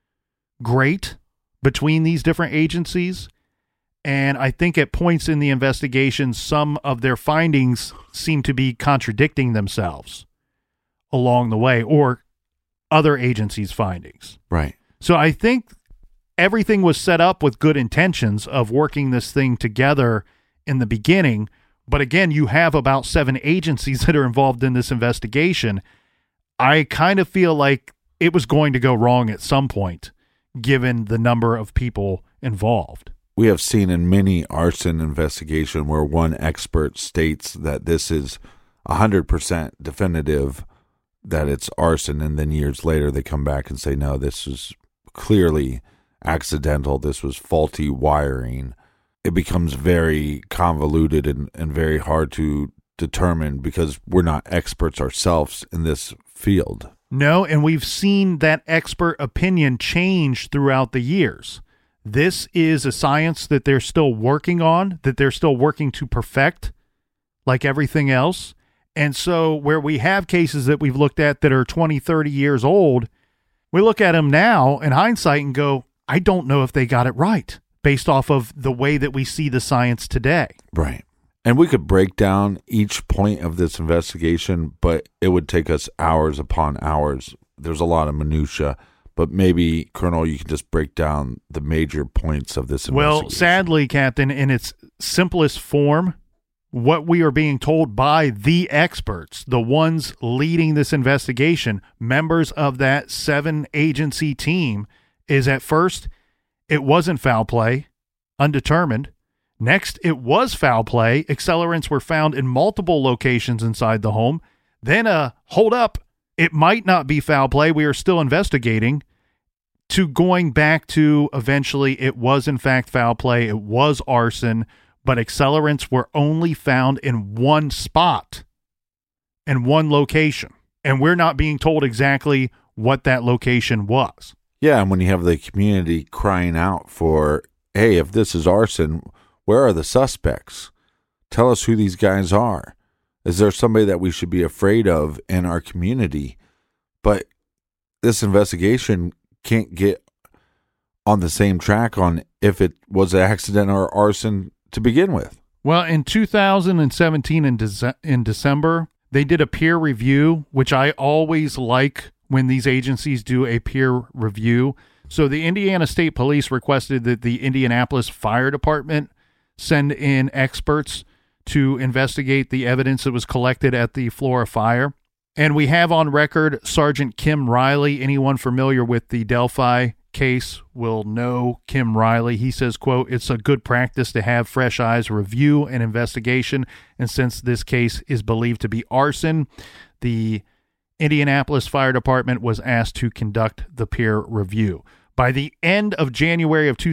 great between these different agencies. And I think at points in the investigation, some of their findings seem to be contradicting themselves along the way, or other agencies' findings. Right. So I think everything was set up with good intentions of working this thing together in the beginning. But again, you have about 7 agencies that are involved in this investigation. I kind of feel like it was going to go wrong at some point, given the number of people involved. We have seen in many arson investigation where one expert states that this is 100% definitive that it's arson, and then years later they come back and say, no, this is clearly accidental, this was faulty wiring. It becomes very convoluted and very hard to determine because we're not experts ourselves in this field. No, and we've seen that expert opinion change throughout the years. This is a science that they're still working on, that they're still working to perfect, like everything else. And so where we have cases that we've looked at that are 20, 30 years old, we look at them now in hindsight and go, I don't know if they got it right based off of the way that we see the science today. Right. And we could break down each point of this investigation, but it would take us hours upon hours. There's a lot of minutia. But maybe, Colonel, you can just break down the major points of this investigation. Well, sadly, Captain, in its simplest form, what we are being told by the experts, the ones leading this investigation, members of that 7-agency team, is at first, it wasn't foul play, undetermined. Next, it was foul play. Accelerants were found in multiple locations inside the home. Then, hold up. It might not be foul play. We are still investigating. To going back to eventually it was in fact foul play. It was arson, but accelerants were only found in one spot, in one location. And we're not being told exactly what that location was. Yeah, and when you have the community crying out for, hey, if this is arson, where are the suspects? Tell us who these guys are. Is there somebody that we should be afraid of in our community? But this investigation can't get on the same track on if it was an accident or arson to begin with. Well, in 2017 in December, they did a peer review, which I always like when these agencies do a peer review. So the Indiana State Police requested that the Indianapolis Fire Department send in experts to investigate the evidence that was collected at the Flora fire. And we have on record Sergeant Kim Riley. Anyone familiar with the Delphi case will know Kim Riley. He says, quote, "It's a good practice to have fresh eyes review an investigation. And since this case is believed to be arson, the Indianapolis Fire Department was asked to conduct the peer review." By the end of January of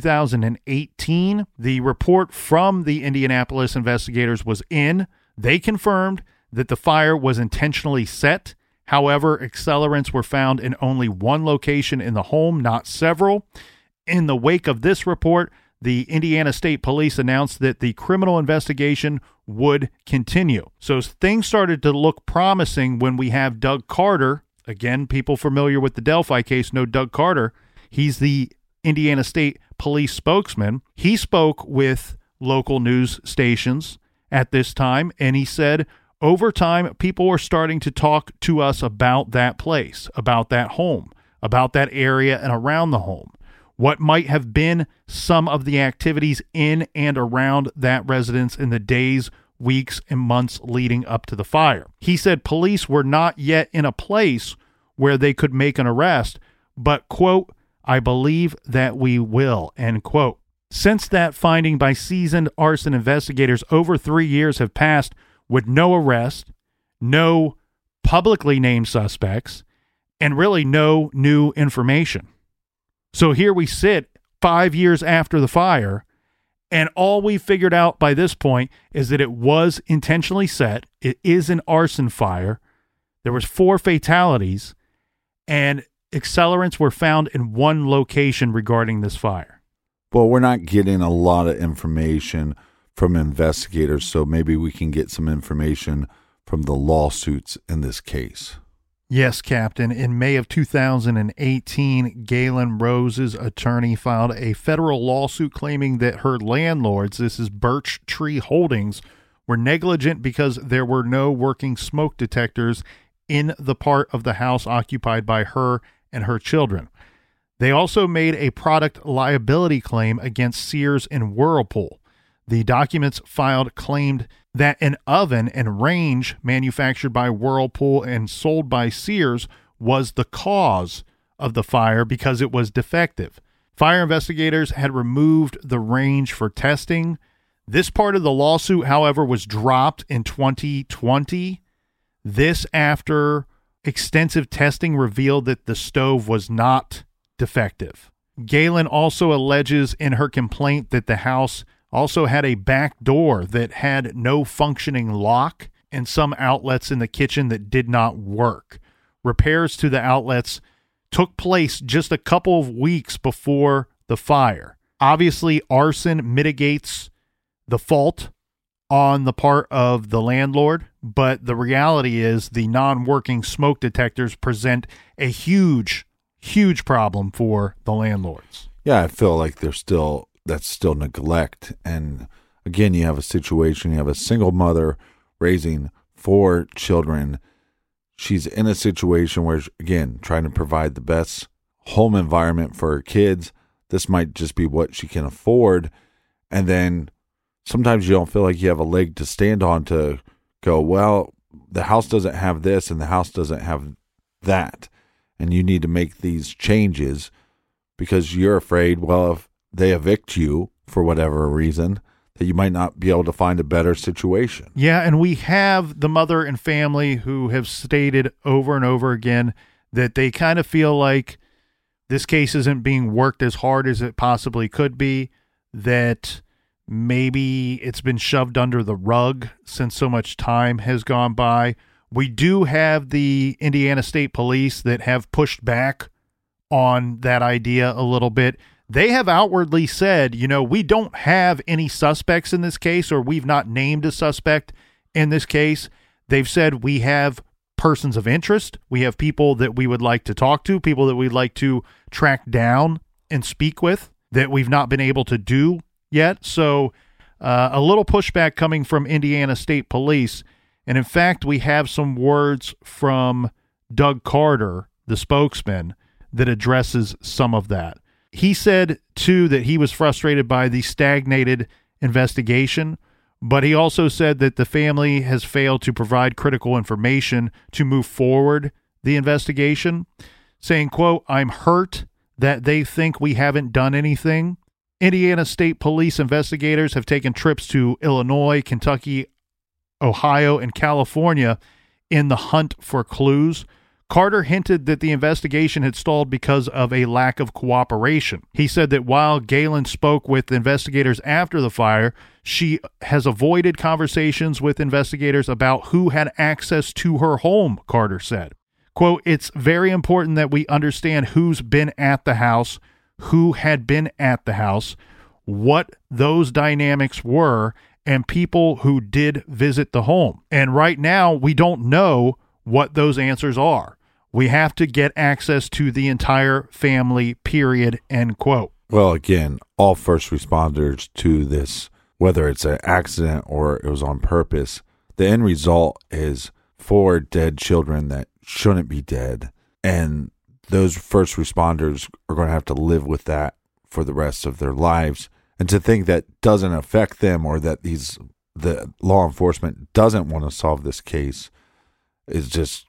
2018, the report from the Indianapolis investigators was in. They confirmed that the fire was intentionally set. However, accelerants were found in only one location in the home, not several. In the wake of this report, the Indiana State Police announced that the criminal investigation would continue. So things started to look promising when we have Doug Carter Again, people familiar with the Delphi case know Doug Carter. He's the Indiana State Police spokesman. He spoke with local news stations at this time, and he said, over time, people were starting to talk to us about that place, about that home, about that area and around the home. What might have been some of the activities in and around that residence in the days, weeks, and months leading up to the fire. He said police were not yet in a place where they could make an arrest, but, quote, I believe that we will, end quote. Since that finding by seasoned arson investigators, over 3 years have passed with no arrest, no publicly named suspects, and really no new information. So here we sit 5 years after the fire, and all we figured out by this point is that it was intentionally set. It is an arson fire. There was 4 fatalities, and accelerants were found in one location regarding this fire. Well, we're not getting a lot of information from investigators, so maybe we can get some information from the lawsuits in this case. Yes, Captain. In May of 2018, Galen Rose's attorney filed a federal lawsuit claiming that her landlords, this is Birch Tree Holdings, were negligent because there were no working smoke detectors in the part of the house occupied by her and her children. They also made a product liability claim against Sears and Whirlpool. The documents filed claimed that an oven and range manufactured by Whirlpool and sold by Sears was the cause of the fire because it was defective. Fire investigators had removed the range for testing. This part of the lawsuit, however, was dropped in 2020. This after extensive testing revealed that the stove was not defective. Galen also alleges in her complaint that the house also had a back door that had no functioning lock and some outlets in the kitchen that did not work. Repairs to the outlets took place just a couple of weeks before the fire. Obviously, arson mitigates the fault on the part of the landlord, but the reality is the non-working smoke detectors present a huge problem for the landlords. Yeah, I feel like that's still neglect. And again, you have a situation, you have a single mother raising 4 children. She's in a situation where, again, trying to provide the best home environment for her kids. This might just be what she can afford. And then sometimes you don't feel like you have a leg to stand on to go, well, the house doesn't have this and the house doesn't have that. And you need to make these changes because you're afraid, well, if they evict you for whatever reason, that you might not be able to find a better situation. Yeah, and we have the mother and family who have stated over and over again that they kind of feel like this case isn't being worked as hard as it possibly could be, that maybe it's been shoved under the rug since so much time has gone by. We do have the Indiana State Police that have pushed back on that idea a little bit. They have outwardly said, we don't have any suspects in this case, or we've not named a suspect in this case. They've said we have persons of interest. We have people that we would like to talk to, people that we'd like to track down and speak with that we've not been able to do yet. So a little pushback coming from Indiana State Police. And in fact, we have some words from Doug Carter, the spokesman, that addresses some of that. He said, too, that he was frustrated by the stagnated investigation, but he also said that the family has failed to provide critical information to move forward the investigation, saying, quote, I'm hurt that they think we haven't done anything. Indiana State Police investigators have taken trips to Illinois, Kentucky, Ohio, and California in the hunt for clues. Carter hinted that the investigation had stalled because of a lack of cooperation. He said that while Galen spoke with investigators after the fire, she has avoided conversations with investigators about who had access to her home, Carter said. Quote, it's very important that we understand who's been at the house, who had been at the house, what those dynamics were, and people who did visit the home. And right now, we don't know what those answers are. We have to get access to the entire family, period, end quote. Well, again, all first responders to this, whether it's an accident or it was on purpose, the end result is 4 dead children that shouldn't be dead. And those first responders are going to have to live with that for the rest of their lives. And to think that doesn't affect them, or that the law enforcement doesn't want to solve this case, is just,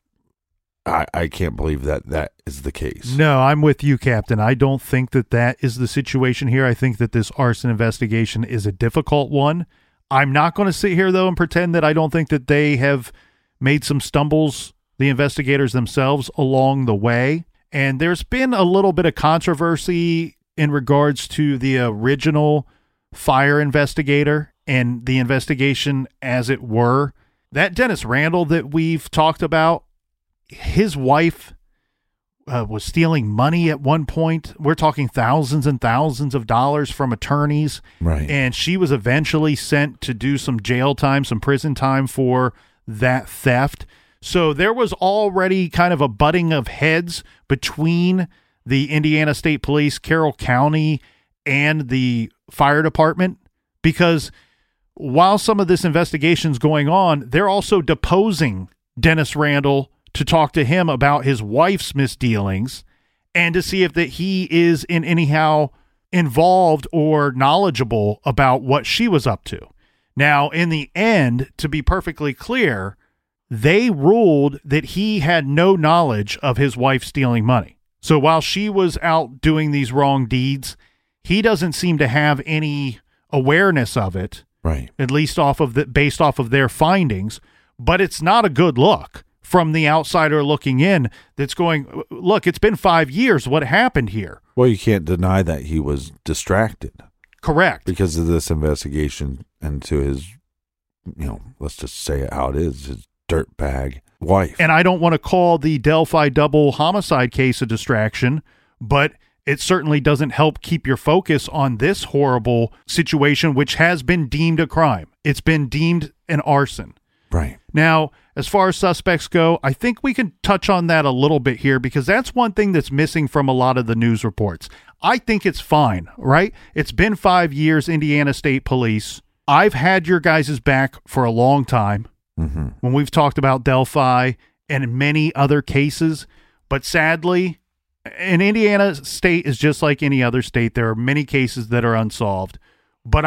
I can't believe that is the case. No, I'm with you, Captain. I don't think that is the situation here. I think that this arson investigation is a difficult one. I'm not going to sit here, though, and pretend that I don't think that they have made some stumbles, the investigators themselves, along the way. And there's been a little bit of controversy in regards to the original fire investigator and the investigation, as it were. That Dennis Randall that we've talked about, his wife was stealing money at one point. We're talking thousands and thousands of dollars from attorneys. Right. And she was eventually sent to do some jail time, some prison time for that theft. So there was already kind of a butting of heads between the Indiana State Police, Carroll County, and the fire department, because while some of this investigation is going on, they're also deposing Dennis Randall to talk to him about his wife's misdealings and to see if that he is in anyhow involved or knowledgeable about what she was up to. Now, in the end, to be perfectly clear, they ruled that he had no knowledge of his wife stealing money. So while she was out doing these wrong deeds, he doesn't seem to have any awareness of it, right? At least based off of their findings. But it's not a good look from the outsider looking in that's going, look, it's been 5 years. What happened here? Well, you can't deny that he was distracted. Correct. Because of this investigation into his, let's just say it how it is, his dirtbag wife. And I don't want to call the Delphi double homicide case a distraction, but it certainly doesn't help keep your focus on this horrible situation, which has been deemed a crime. It's been deemed an arson. Right. Now, as far as suspects go, I think we can touch on that a little bit here, because that's one thing that's missing from a lot of the news reports. I think it's fine, right? It's been 5 years, Indiana State Police. I've had your guys' back for a long time when we've talked about Delphi and many other cases. But sadly, and Indiana State is just like any other state. There are many cases that are unsolved. But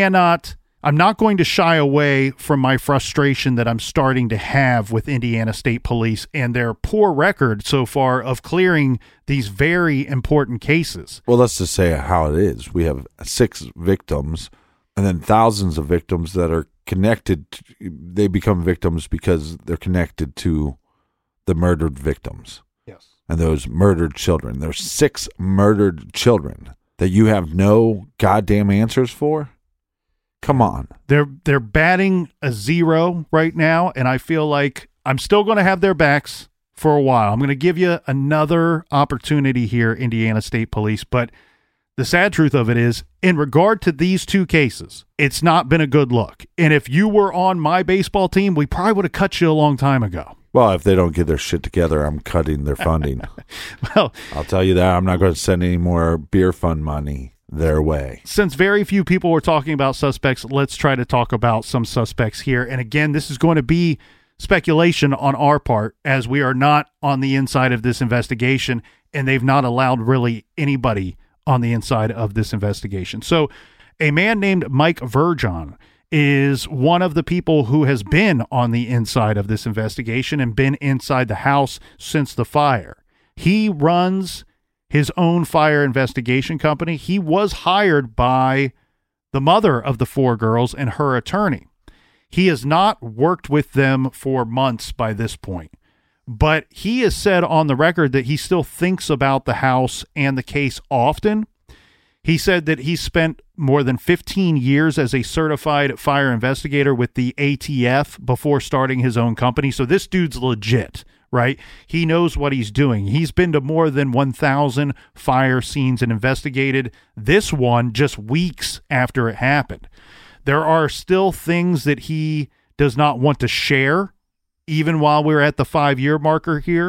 I'm not going to shy away from my frustration that I'm starting to have with Indiana State Police and their poor record so far of clearing these very important cases. Well, let's just say how it is. We have 6 victims and then thousands of victims that are connected. They become victims because they're connected to the murdered victims. Yes. And those murdered children. There's 6 murdered children that you have no goddamn answers for. Come on. They're batting a 0 right now, and I feel like I'm still going to have their backs for a while. I'm going to give you another opportunity here, Indiana State Police, but the sad truth of it is, in regard to these 2 cases, it's not been a good look. And if you were on my baseball team, we probably would have cut you a long time ago. Well, if they don't get their shit together, I'm cutting their funding. Well, I'll tell you that. I'm not going to send any more beer fund money their way. Since very few people were talking about suspects, let's try to talk about some suspects here. And again, this is going to be speculation on our part, as we are not on the inside of this investigation, and they've not allowed really anybody on the inside of this investigation. So a man named Mike Verjon is one of the people who has been on the inside of this investigation and been inside the house since the fire. He runs his own fire investigation company. He was hired by the mother of the 4 girls and her attorney. He has not worked with them for months by this point, but he has said on the record that he still thinks about the house and the case often. He said that he spent more than 15 years as a certified fire investigator with the ATF before starting his own company. So this dude's legit, right? He knows what he's doing. He's been to more than 1,000 fire scenes and investigated this one just weeks after it happened. There are still things that he does not want to share, even while we're at the 5-year marker here.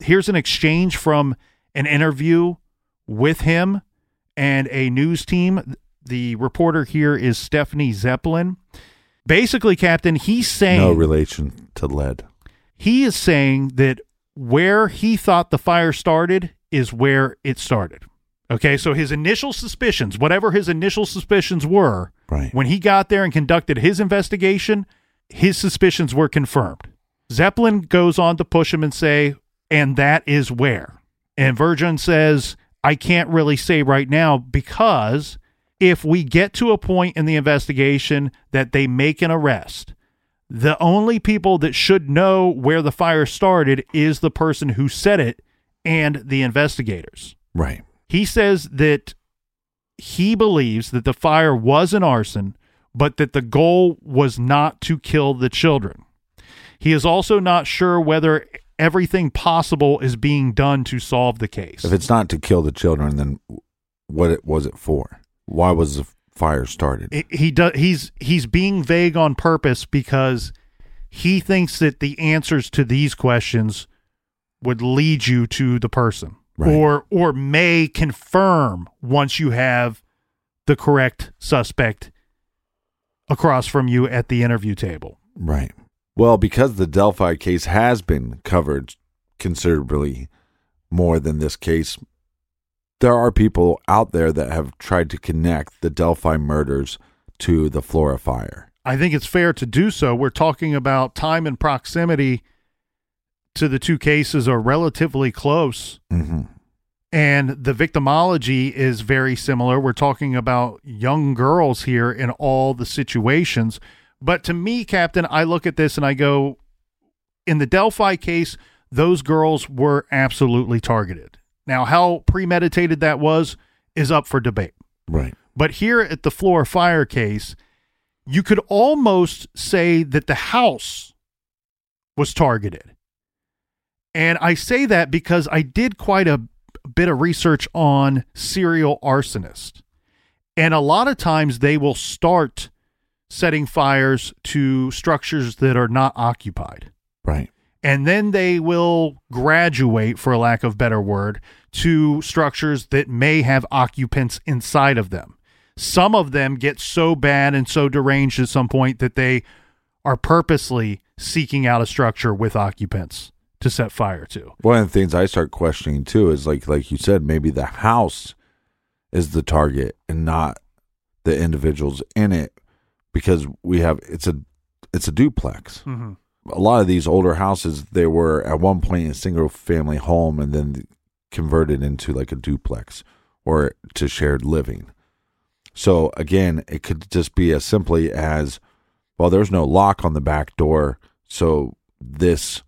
here's an exchange from an interview with him and a news team. The reporter here is Stephanie Zeppelin. Basically, Captain, he's saying... No relation to lead. He is saying that where he thought the fire started is where it started. Okay, so his initial suspicions, whatever his initial suspicions were, right, when he got there and conducted his investigation, his suspicions were confirmed. Zeppelin goes on to push him and say, and that is where. And Virgin says, I can't really say right now, because if we get to a point in the investigation that they make an arrest, the only people that should know where the fire started is the person who said it and the investigators. Right. He says that he believes that the fire was an arson, but that the goal was not to kill the children. He is also not sure whether everything possible is being done to solve the case. If it's not to kill the children, then what was it for? Why was the fire started? He's being vague on purpose because he thinks that the answers to these questions would lead you to the person, right, or may confirm once you have the correct suspect across from you at the interview table. Right. Well, because the Delphi case has been covered considerably more than this case, there are people out there that have tried to connect the Delphi murders to the Flora fire. I think it's fair to do so. We're talking about time and proximity to the two cases are relatively close. Mm-hmm. And the victimology is very similar. We're talking about young girls here in all the situations. But to me, Captain, I look at this and I go, in the Delphi case, those girls were absolutely targeted. Now, how premeditated that was is up for debate. Right. But here at the Flora fire case, you could almost say that the house was targeted. And I say that because I did quite a bit of research on serial arsonists. And a lot of times they will start setting fires to structures that are not occupied. Right. And then they will graduate, for lack of a better word, to structures that may have occupants inside of them. Some of them get so bad and so deranged at some point that they are purposely seeking out a structure with occupants to set fire to. One of the things I start questioning too is like you said, maybe the house is the target and not the individuals in it, because it's a duplex. Mm-hmm. A lot of these older houses, they were at one point a single family home and then converted into like a duplex or to shared living. So again, it could just be as simply as, well, there's no lock on the back door, so this,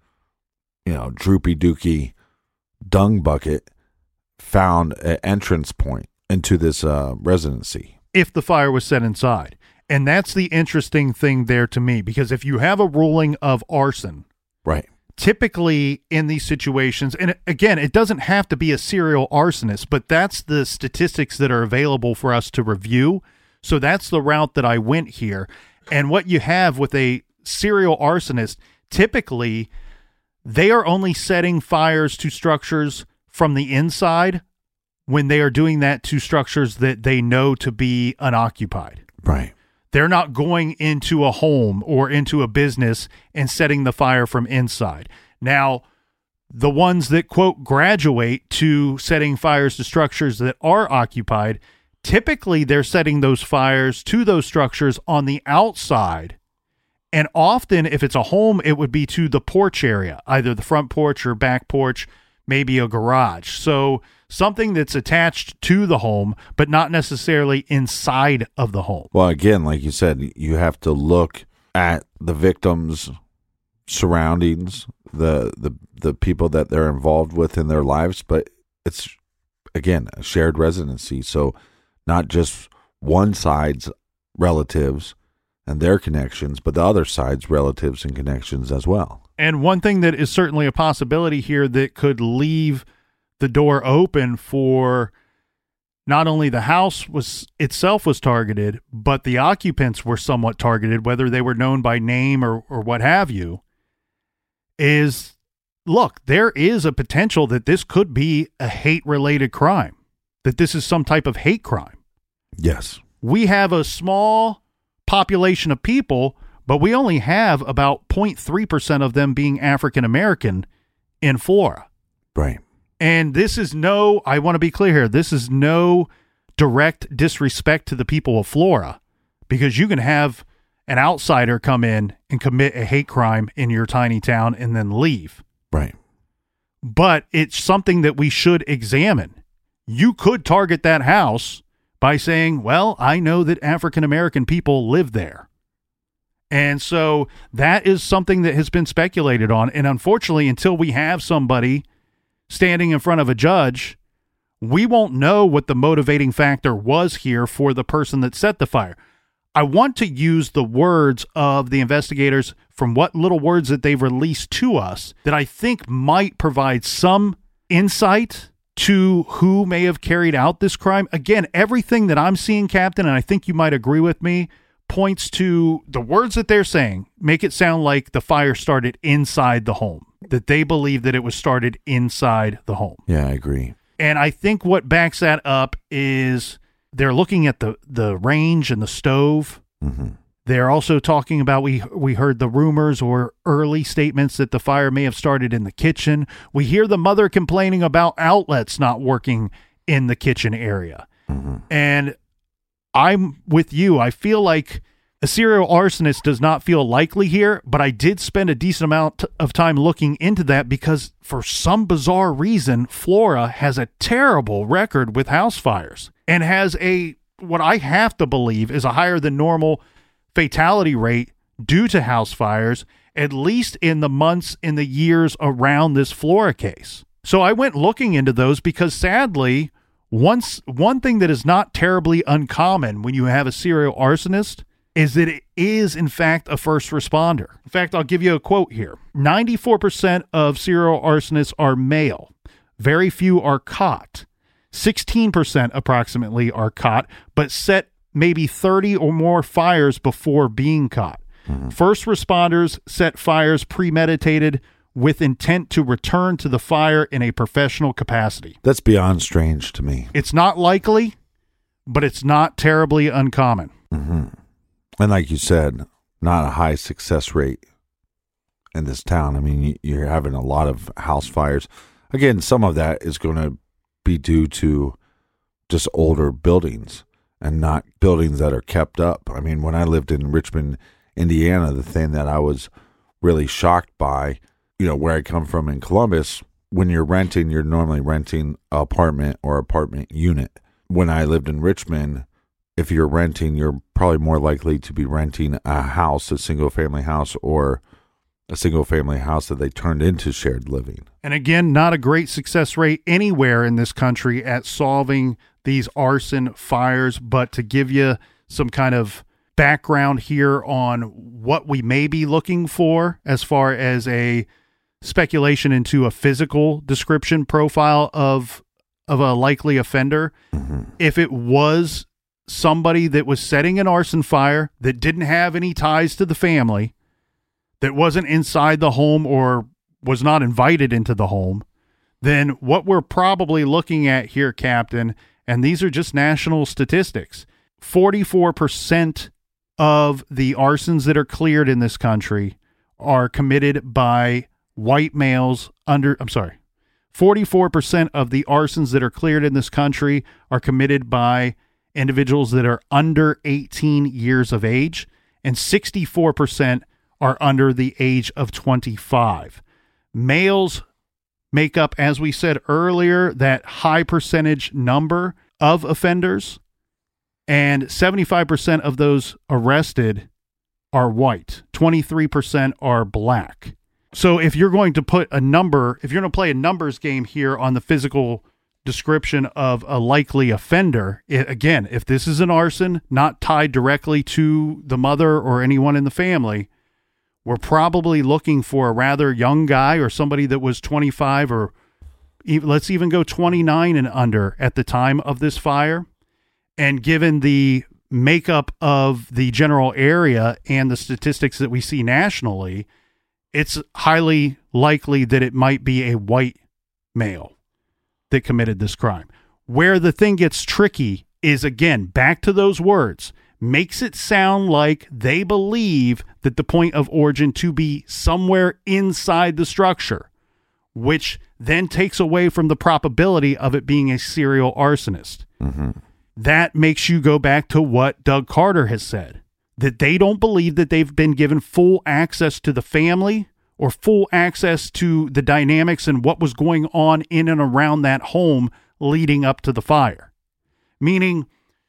droopy dookie dung bucket found an entrance point into this residency. If the fire was set inside. And that's the interesting thing there to me, because if you have a ruling of arson, right, typically in these situations, and again, it doesn't have to be a serial arsonist, but that's the statistics that are available for us to review. So that's the route that I went here. And what you have with a serial arsonist, typically they are only setting fires to structures from the inside when they are doing that to structures that they know to be unoccupied. Right. They're not going into a home or into a business and setting the fire from inside. Now, the ones that, quote, graduate to setting fires to structures that are occupied, typically they're setting those fires to those structures on the outside. And often, if it's a home, it would be to the porch area, either the front porch or back porch, maybe a garage. So something that's attached to the home, but not necessarily inside of the home. Well, again, like you said, you have to look at the victim's surroundings, the people that they're involved with in their lives, but it's, again, a shared residency. So not just one side's relatives and their connections, but the other side's relatives and connections as well. And one thing that is certainly a possibility here that could leave the door open for not only the house itself was targeted, but the occupants were somewhat targeted, whether they were known by name or what have you, is look, there is a potential that this could be a hate-related crime, that this is some type of hate crime. Yes. We have a small population of people, but we only have about 0.3% of them being African-American in Florida. Right. And this is I want to be clear here, this is no direct disrespect to the people of Florida, because you can have an outsider come in and commit a hate crime in your tiny town and then leave. Right. But it's something that we should examine. You could target that house by saying, well, I know that African-American people live there. And so that is something that has been speculated on. And unfortunately, until we have somebody standing in front of a judge, we won't know what the motivating factor was here for the person that set the fire. I want to use the words of the investigators from what little words that they've released to us that I think might provide some insight to who may have carried out this crime. Again, everything that I'm seeing, Captain, and I think you might agree with me, points to the words that they're saying make it sound like the fire started inside the home, that they believe that it was started inside the home. Yeah, I agree. And I think what backs that up is they're looking at the range and the stove. Mm-hmm. They're also talking about, we heard the rumors or early statements that the fire may have started in the kitchen. We hear the mother complaining about outlets not working in the kitchen area. Mm-hmm. And I'm with you. I feel like a serial arsonist does not feel likely here, but I did spend a decent amount of time looking into that because for some bizarre reason, Florida has a terrible record with house fires and has what I have to believe is a higher than normal fatality rate due to house fires, at least in the months, in the years around this Florida case. So I went looking into those because sadly, one thing that is not terribly uncommon when you have a serial arsonist is that it is, in fact, a first responder. In fact, I'll give you a quote here. 94% of serial arsonists are male. Very few are caught. 16% approximately are caught, but set maybe 30 or more fires before being caught. Mm-hmm. First responders set fires premeditated with intent to return to the fire in a professional capacity. That's beyond strange to me. It's not likely, but it's not terribly uncommon. Mm-hmm. And like you said, not a high success rate in this town. I mean, you're having a lot of house fires. Again, some of that is going to be due to just older buildings and not buildings that are kept up. I mean, when I lived in Richmond, Indiana, the thing that I was really shocked by, where I come from in Columbus, when you're renting, you're normally renting an apartment or apartment unit. When I lived in Richmond, if you're renting, you're probably more likely to be renting a house, a single-family house, or a single-family house that they turned into shared living. And again, not a great success rate anywhere in this country at solving these arson fires, but to give you some kind of background here on what we may be looking for as far as a speculation into a physical description profile of a likely offender. Mm-hmm. If it was somebody that was setting an arson fire that didn't have any ties to the family, that wasn't inside the home or was not invited into the home, then what we're probably looking at here, Captain, and these are just national statistics, 44% of the arsons that are cleared in this country are committed by white males 44% of the arsons that are cleared in this country are committed by individuals that are under 18 years of age, and 64% are under the age of 25. Males make up, as we said earlier, that high percentage number of offenders, and 75% of those arrested are white. 23% are black. So if you're going to put a number, if you're going to play a numbers game here on the physical description of a likely offender, again, if this is an arson not tied directly to the mother or anyone in the family, we're probably looking for a rather young guy or somebody that was 25 or let's even go 29 and under at the time of this fire. And given the makeup of the general area and the statistics that we see nationally, it's highly likely that it might be a white male that committed this crime. Where the thing gets tricky is, again, back to those words, makes it sound like they believe that the point of origin to be somewhere inside the structure, which then takes away from the probability of it being a serial arsonist. Mm-hmm. That makes you go back to what Doug Carter has said, that they don't believe that they've been given full access to the family or full access to the dynamics and what was going on in and around that home leading up to the fire. Meaning,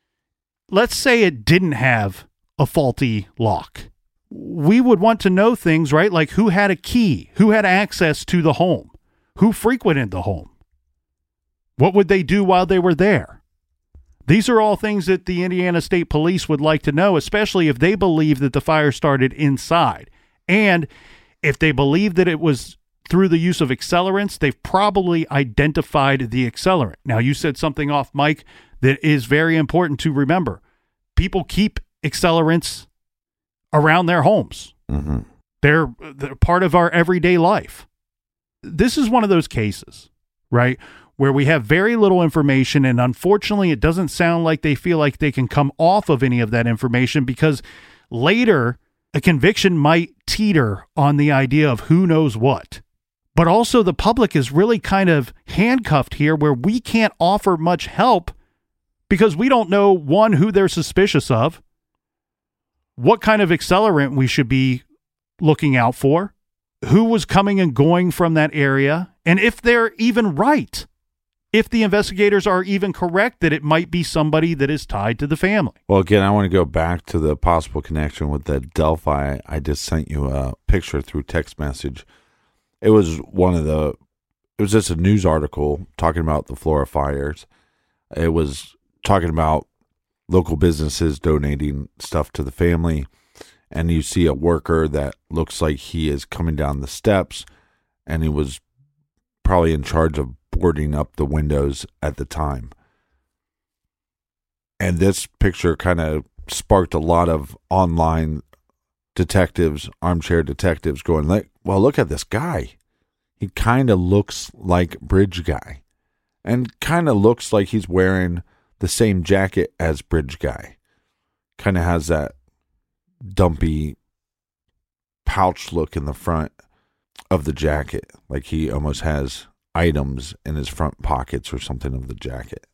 let's say it didn't have a faulty lock. We would want to know things, right? Like who had a key, who had access to the home, who frequented the home, what would they do while they were there? These are all things that the Indiana State Police would like to know, especially if they believe that the fire started inside. And if they believe that it was through the use of accelerants, they've probably identified the accelerant. Now, you said something off mic that is very important to remember. People keep accelerants around their homes. Mm-hmm. They're part of our everyday life. This is one of those cases, right, where we have very little information, and unfortunately it doesn't sound like they feel like they can come off of any of that information, because later a conviction might teeter on the idea of who knows what. But also the public is really kind of handcuffed here, where we can't offer much help because we don't know, one, who they're suspicious of, what kind of accelerant we should be looking out for, who was coming and going from that area, and if they're even right. If the investigators are even correct that it might be somebody that is tied to the family. Well, again, I want to go back to the possible connection with the Delphi. I just sent you a picture through text message. It was just a news article talking about the Florida fires. It was talking about local businesses donating stuff to the family. And you see a worker that looks like he is coming down the steps, and he was probably in charge of boarding up the windows at the time. And this picture kind of sparked a lot of online detectives, armchair detectives going, well, look at this guy. He kind of looks like Bridge Guy, and kind of looks like he's wearing the same jacket as Bridge Guy. Kind of has that dumpy pouch look in the front of the jacket, like he almost has items in his front pockets or something of the jacket.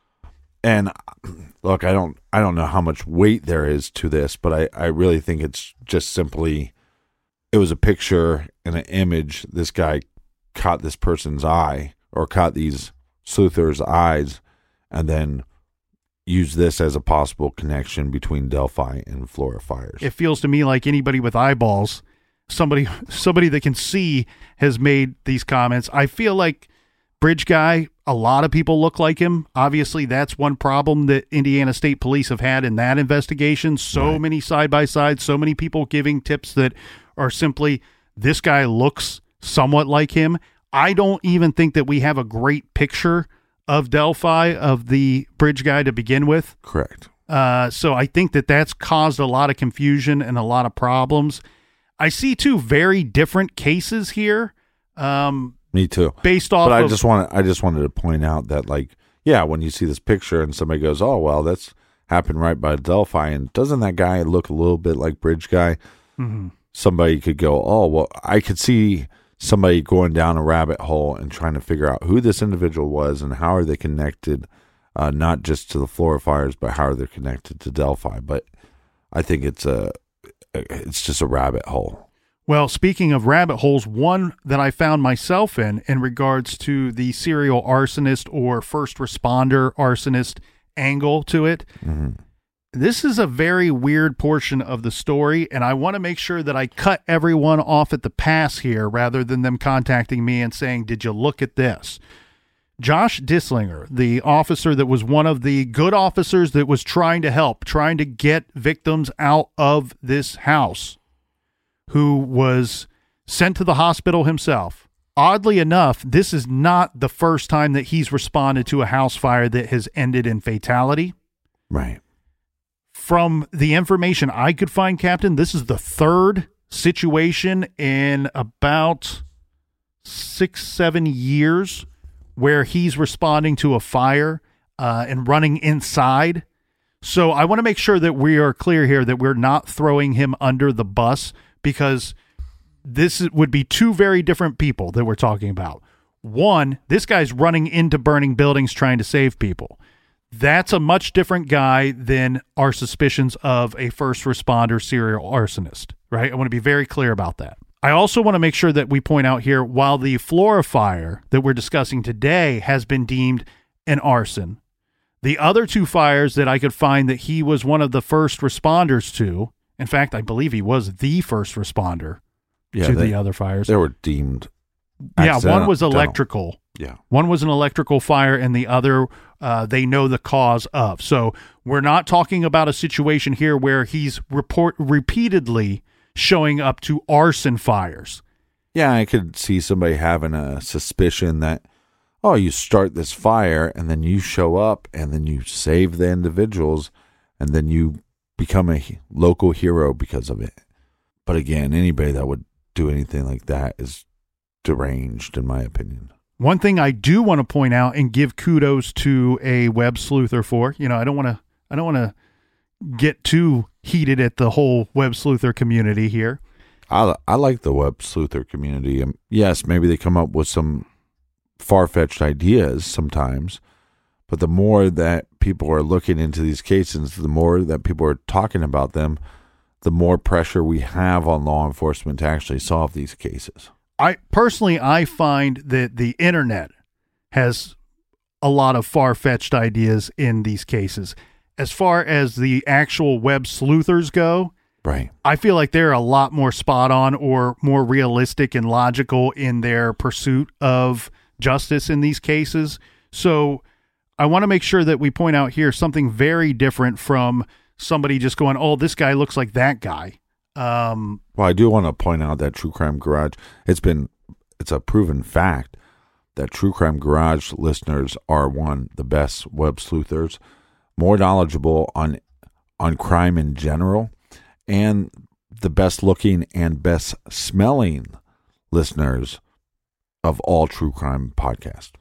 And look, I don't know how much weight there is to this, but I really think it's just simply, it was a picture and an image. This guy caught this person's eye, or caught these sleuthers' eyes, and then used this as a possible connection between Delphi and Florida fires. It feels to me like anybody with eyeballs, somebody that can see, has made these comments. I feel like Bridge Guy, a lot of people look like him. Obviously, that's one problem that Indiana State Police have had in that investigation. So right. many side-by-sides, so many people giving tips that are simply, this guy looks somewhat like him. I don't even think that we have a great picture of Delphi, of the Bridge Guy to begin with. Correct. So I think that that's caused a lot of confusion and a lot of problems. I see two very different cases here. Me too. Based off, but I just wanted to point out that, like, yeah, when you see this picture and somebody goes, "Oh, well, that's happened right by Delphi," and doesn't that guy look a little bit like Bridge Guy? Mm-hmm. Somebody could go, "Oh, well," I could see somebody going down a rabbit hole and trying to figure out who this individual was and how are they connected, not just to the Florida fires, but how are they connected to Delphi. But I think it's just a rabbit hole. Well, speaking of rabbit holes, one that I found myself in regards to the serial arsonist or first responder arsonist angle to it. Mm-hmm. This is a very weird portion of the story, and I want to make sure that I cut everyone off at the pass here rather than them contacting me and saying, "Did you look at this?" Josh Dislinger, the officer that was one of the good officers that was trying to help, trying to get victims out of this house, who was sent to the hospital himself. Oddly enough, this is not the first time that he's responded to a house fire that has ended in fatality. Right. From the information I could find, Captain, this is the third situation in about 6-7 years where he's responding to a fire and running inside. So I want to make sure that we are clear here that we're not throwing him under the bus, because this would be two very different people that we're talking about. One, this guy's running into burning buildings trying to save people. That's a much different guy than our suspicions of a first responder serial arsonist, right? I want to be very clear about that. I also want to make sure that we point out here, while the Flora fire that we're discussing today has been deemed an arson, the other two fires that I could find that he was one of the first responders to, in fact, I believe he was the first responder to the other fires. They were deemed one was electrical. Yeah. One was an electrical fire, and the other, they know the cause of. So we're not talking about a situation here where he's repeatedly showing up to arson fires. Yeah, I could see somebody having a suspicion that, oh, you start this fire, and then you show up, and then you save the individuals, and then you become a local hero because of it. But again, anybody that would do anything like that is deranged, in my opinion. One thing I do want to point out and give kudos to a web sleuther for, I don't want to get too heated at the whole web sleuther community here. I like the web sleuther community. Yes, maybe they come up with some far-fetched ideas sometimes, but the more that people are looking into these cases, the more that people are talking about them, the more pressure we have on law enforcement to actually solve these cases. I find that the internet has a lot of far-fetched ideas in these cases. As far as the actual web sleuthers go, right, I feel like they're a lot more spot on or more realistic and logical in their pursuit of justice in these cases. So I want to make sure that we point out here something very different from somebody just going, oh, this guy looks like that guy. Well, I do want to point out that True Crime Garage, it's a proven fact that True Crime Garage listeners are the best web sleuthers, more knowledgeable on crime in general, and the best looking and best smelling listeners of all true crime podcasts.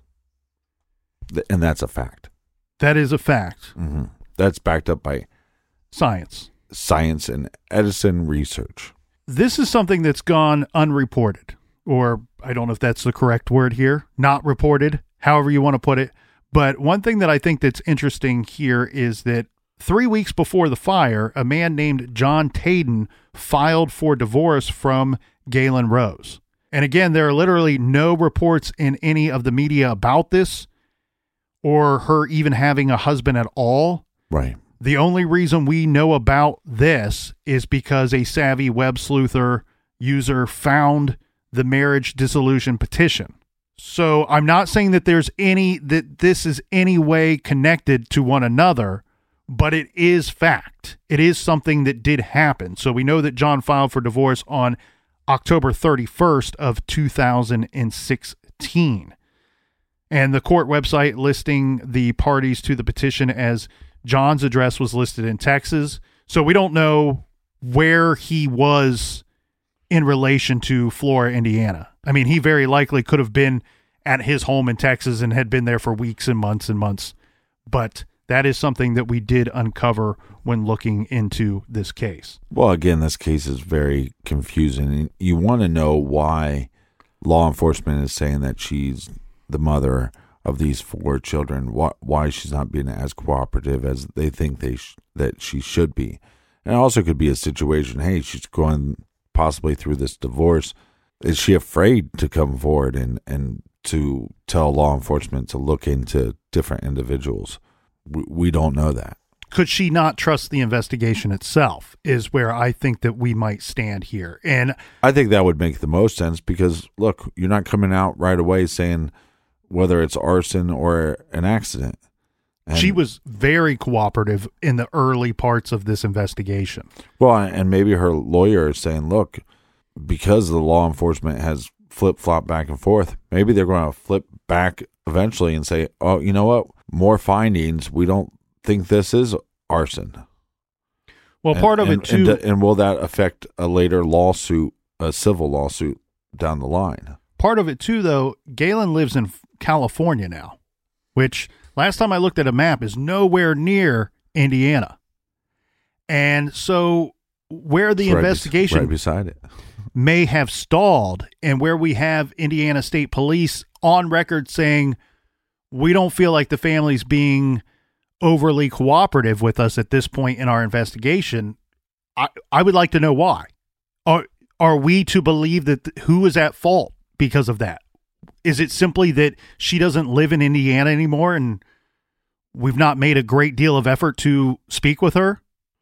And that's a fact. That is a fact. Mm-hmm. That's backed up by science and Edison research. This is something that's gone unreported, or I don't know if that's the correct word here, not reported, however you want to put it. But one thing that I think that's interesting here is that 3 weeks before the fire, a man named John Tayden filed for divorce from Galen Rose. And again, there are literally no reports in any of the media about this or her even having a husband at all. Right. The only reason we know about this is because a savvy web sleuther user found the marriage dissolution petition. So I'm not saying that this is any way connected to one another, but it is fact. It is something that did happen. So we know that John filed for divorce on October 31st of 2016. And the court website listing the parties to the petition as John's address was listed in Texas. So we don't know where he was in relation to Flora, Indiana. I mean, he very likely could have been at his home in Texas and had been there for weeks and months. But that is something that we did uncover when looking into this case. Well, again, this case is very confusing. You want to know why law enforcement is saying that she's the mother of these 4 children, why she's not being as cooperative as they think that she should be. And it also could be a situation, hey, she's going possibly through this divorce. Is she afraid to come forward and to tell law enforcement to look into different individuals? We don't know that. Could she not trust the investigation itself is where I think that we might stand here. And I think that would make the most sense because, look, you're not coming out right away saying whether it's arson or an accident. And she was very cooperative in the early parts of this investigation. Well, and maybe her lawyer is saying, look, because the law enforcement has flip-flopped back and forth, maybe they're going to flip back eventually and say, oh, you know what? More findings. We don't think this is arson. Well, part of it too. And will that affect a later lawsuit, a civil lawsuit down the line? Part of it too, though, Galen lives in California now, which last time I looked at a map is nowhere near Indiana. And so where the investigation right beside it may have stalled, and where we have Indiana State Police on record saying we don't feel like the family's being overly cooperative with us at this point in our investigation, I would like to know why. Are we to believe that who is at fault because of that? Is it simply that she doesn't live in Indiana anymore and we've not made a great deal of effort to speak with her?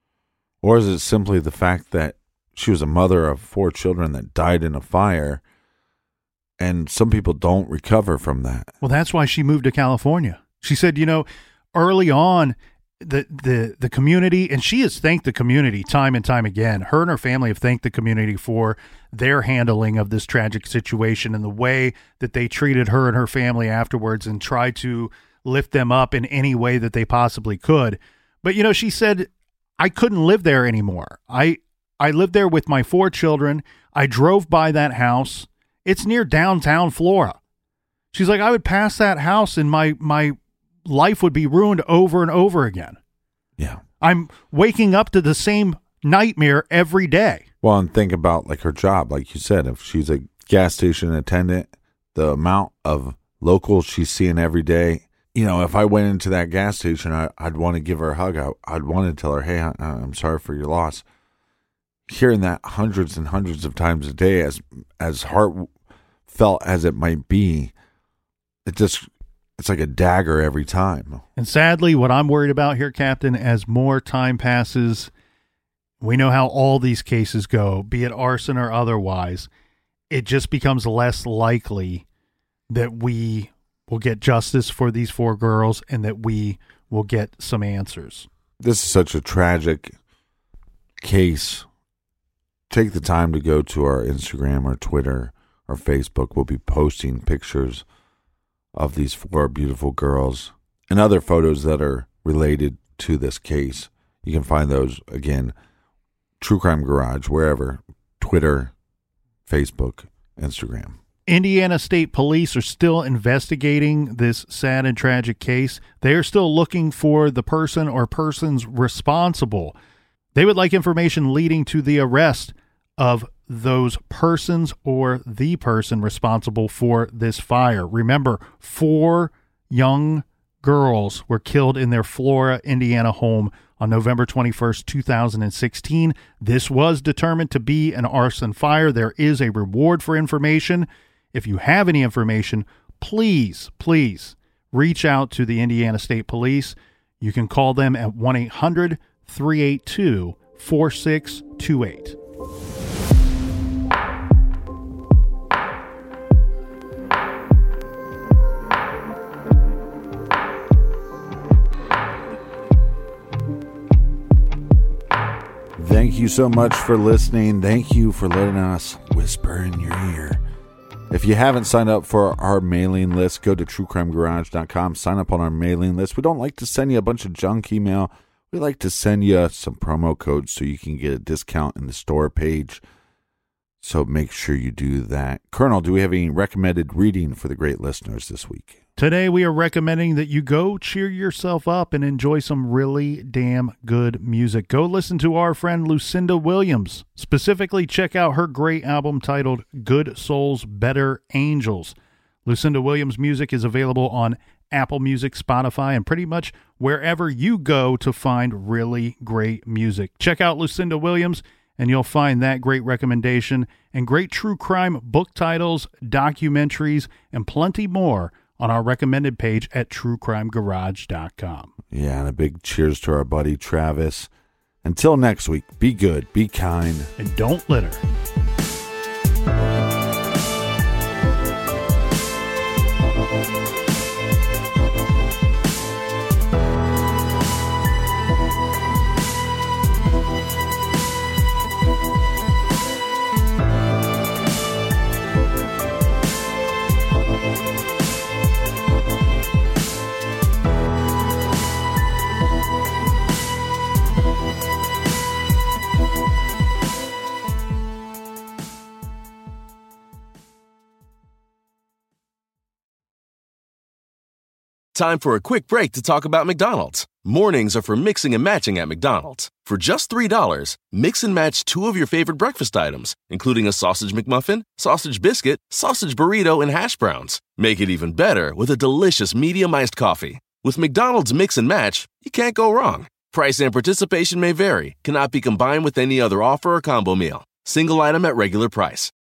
Or is it simply the fact that she was a mother of 4 children that died in a fire, and some people don't recover from that? Well, that's why she moved to California. She said, early on, the community, and she has thanked the community time and time again. Her and her family have thanked the community for their handling of this tragic situation and the way that they treated her and her family afterwards and tried to lift them up in any way that they possibly could. But, she said, I couldn't live there anymore. I lived there with my 4 children. I drove by that house. It's near downtown Flora. She's like, I would pass that house and my life would be ruined over and over again. Yeah. I'm waking up to the same nightmare every day. Well, and think about like her job. Like you said, if she's a gas station attendant, the amount of locals she's seeing every day. If I went into that gas station, I'd want to give her a hug. I'd want to tell her, hey, I'm sorry for your loss. Hearing that hundreds and hundreds of times a day, as heartfelt as it might be, it's like a dagger every time. And sadly, what I'm worried about here, Captain, as more time passes, we know how all these cases go, be it arson or otherwise, it just becomes less likely that we will get justice for these 4 girls and that we will get some answers. This is such a tragic case. Take the time to go to our Instagram or Twitter or Facebook. We'll be posting pictures of these 4 beautiful girls and other photos that are related to this case. You can find those, again, True Crime Garage, wherever, Twitter, Facebook, Instagram. Indiana State Police are still investigating this sad and tragic case. They are still looking for the person or persons responsible. They would like information leading to the arrest of those persons or the person responsible for this fire. Remember, 4 young girls were killed in their Flora, Indiana home on November 21st, 2016. This was determined to be an arson fire. There is a reward for information. If you have any information, please reach out to the Indiana State Police. You can call them at 1-800-382-4628. Thank you so much for listening. Thank you for letting us whisper in your ear. If you haven't signed up for our mailing list, go to truecrimegarage.com. Sign up on our mailing list. We don't like to send you a bunch of junk email. We like to send you some promo codes so you can get a discount in the store page. So make sure you do that. Colonel, do we have any recommended reading for the great listeners this week? Today we are recommending that you go cheer yourself up and enjoy some really damn good music. Go listen to our friend Lucinda Williams. Specifically, check out her great album titled Good Souls, Better Angels. Lucinda Williams' music is available on Apple Music, Spotify, and pretty much wherever you go to find really great music. Check out Lucinda Williams, and you'll find that great recommendation and great true crime book titles, documentaries, and plenty more on our recommended page at truecrimegarage.com. Yeah, and a big cheers to our buddy Travis. Until next week, be good, be kind, and don't litter. Time for a quick break to talk about McDonald's. Mornings are for mixing and matching at McDonald's. For just $3, mix and match 2 of your favorite breakfast items, including a sausage McMuffin, sausage biscuit, sausage burrito, and hash browns. Make it even better with a delicious medium iced coffee. With McDonald's Mix and Match, you can't go wrong. Price and participation may vary, cannot be combined with any other offer or combo meal. Single item at regular price.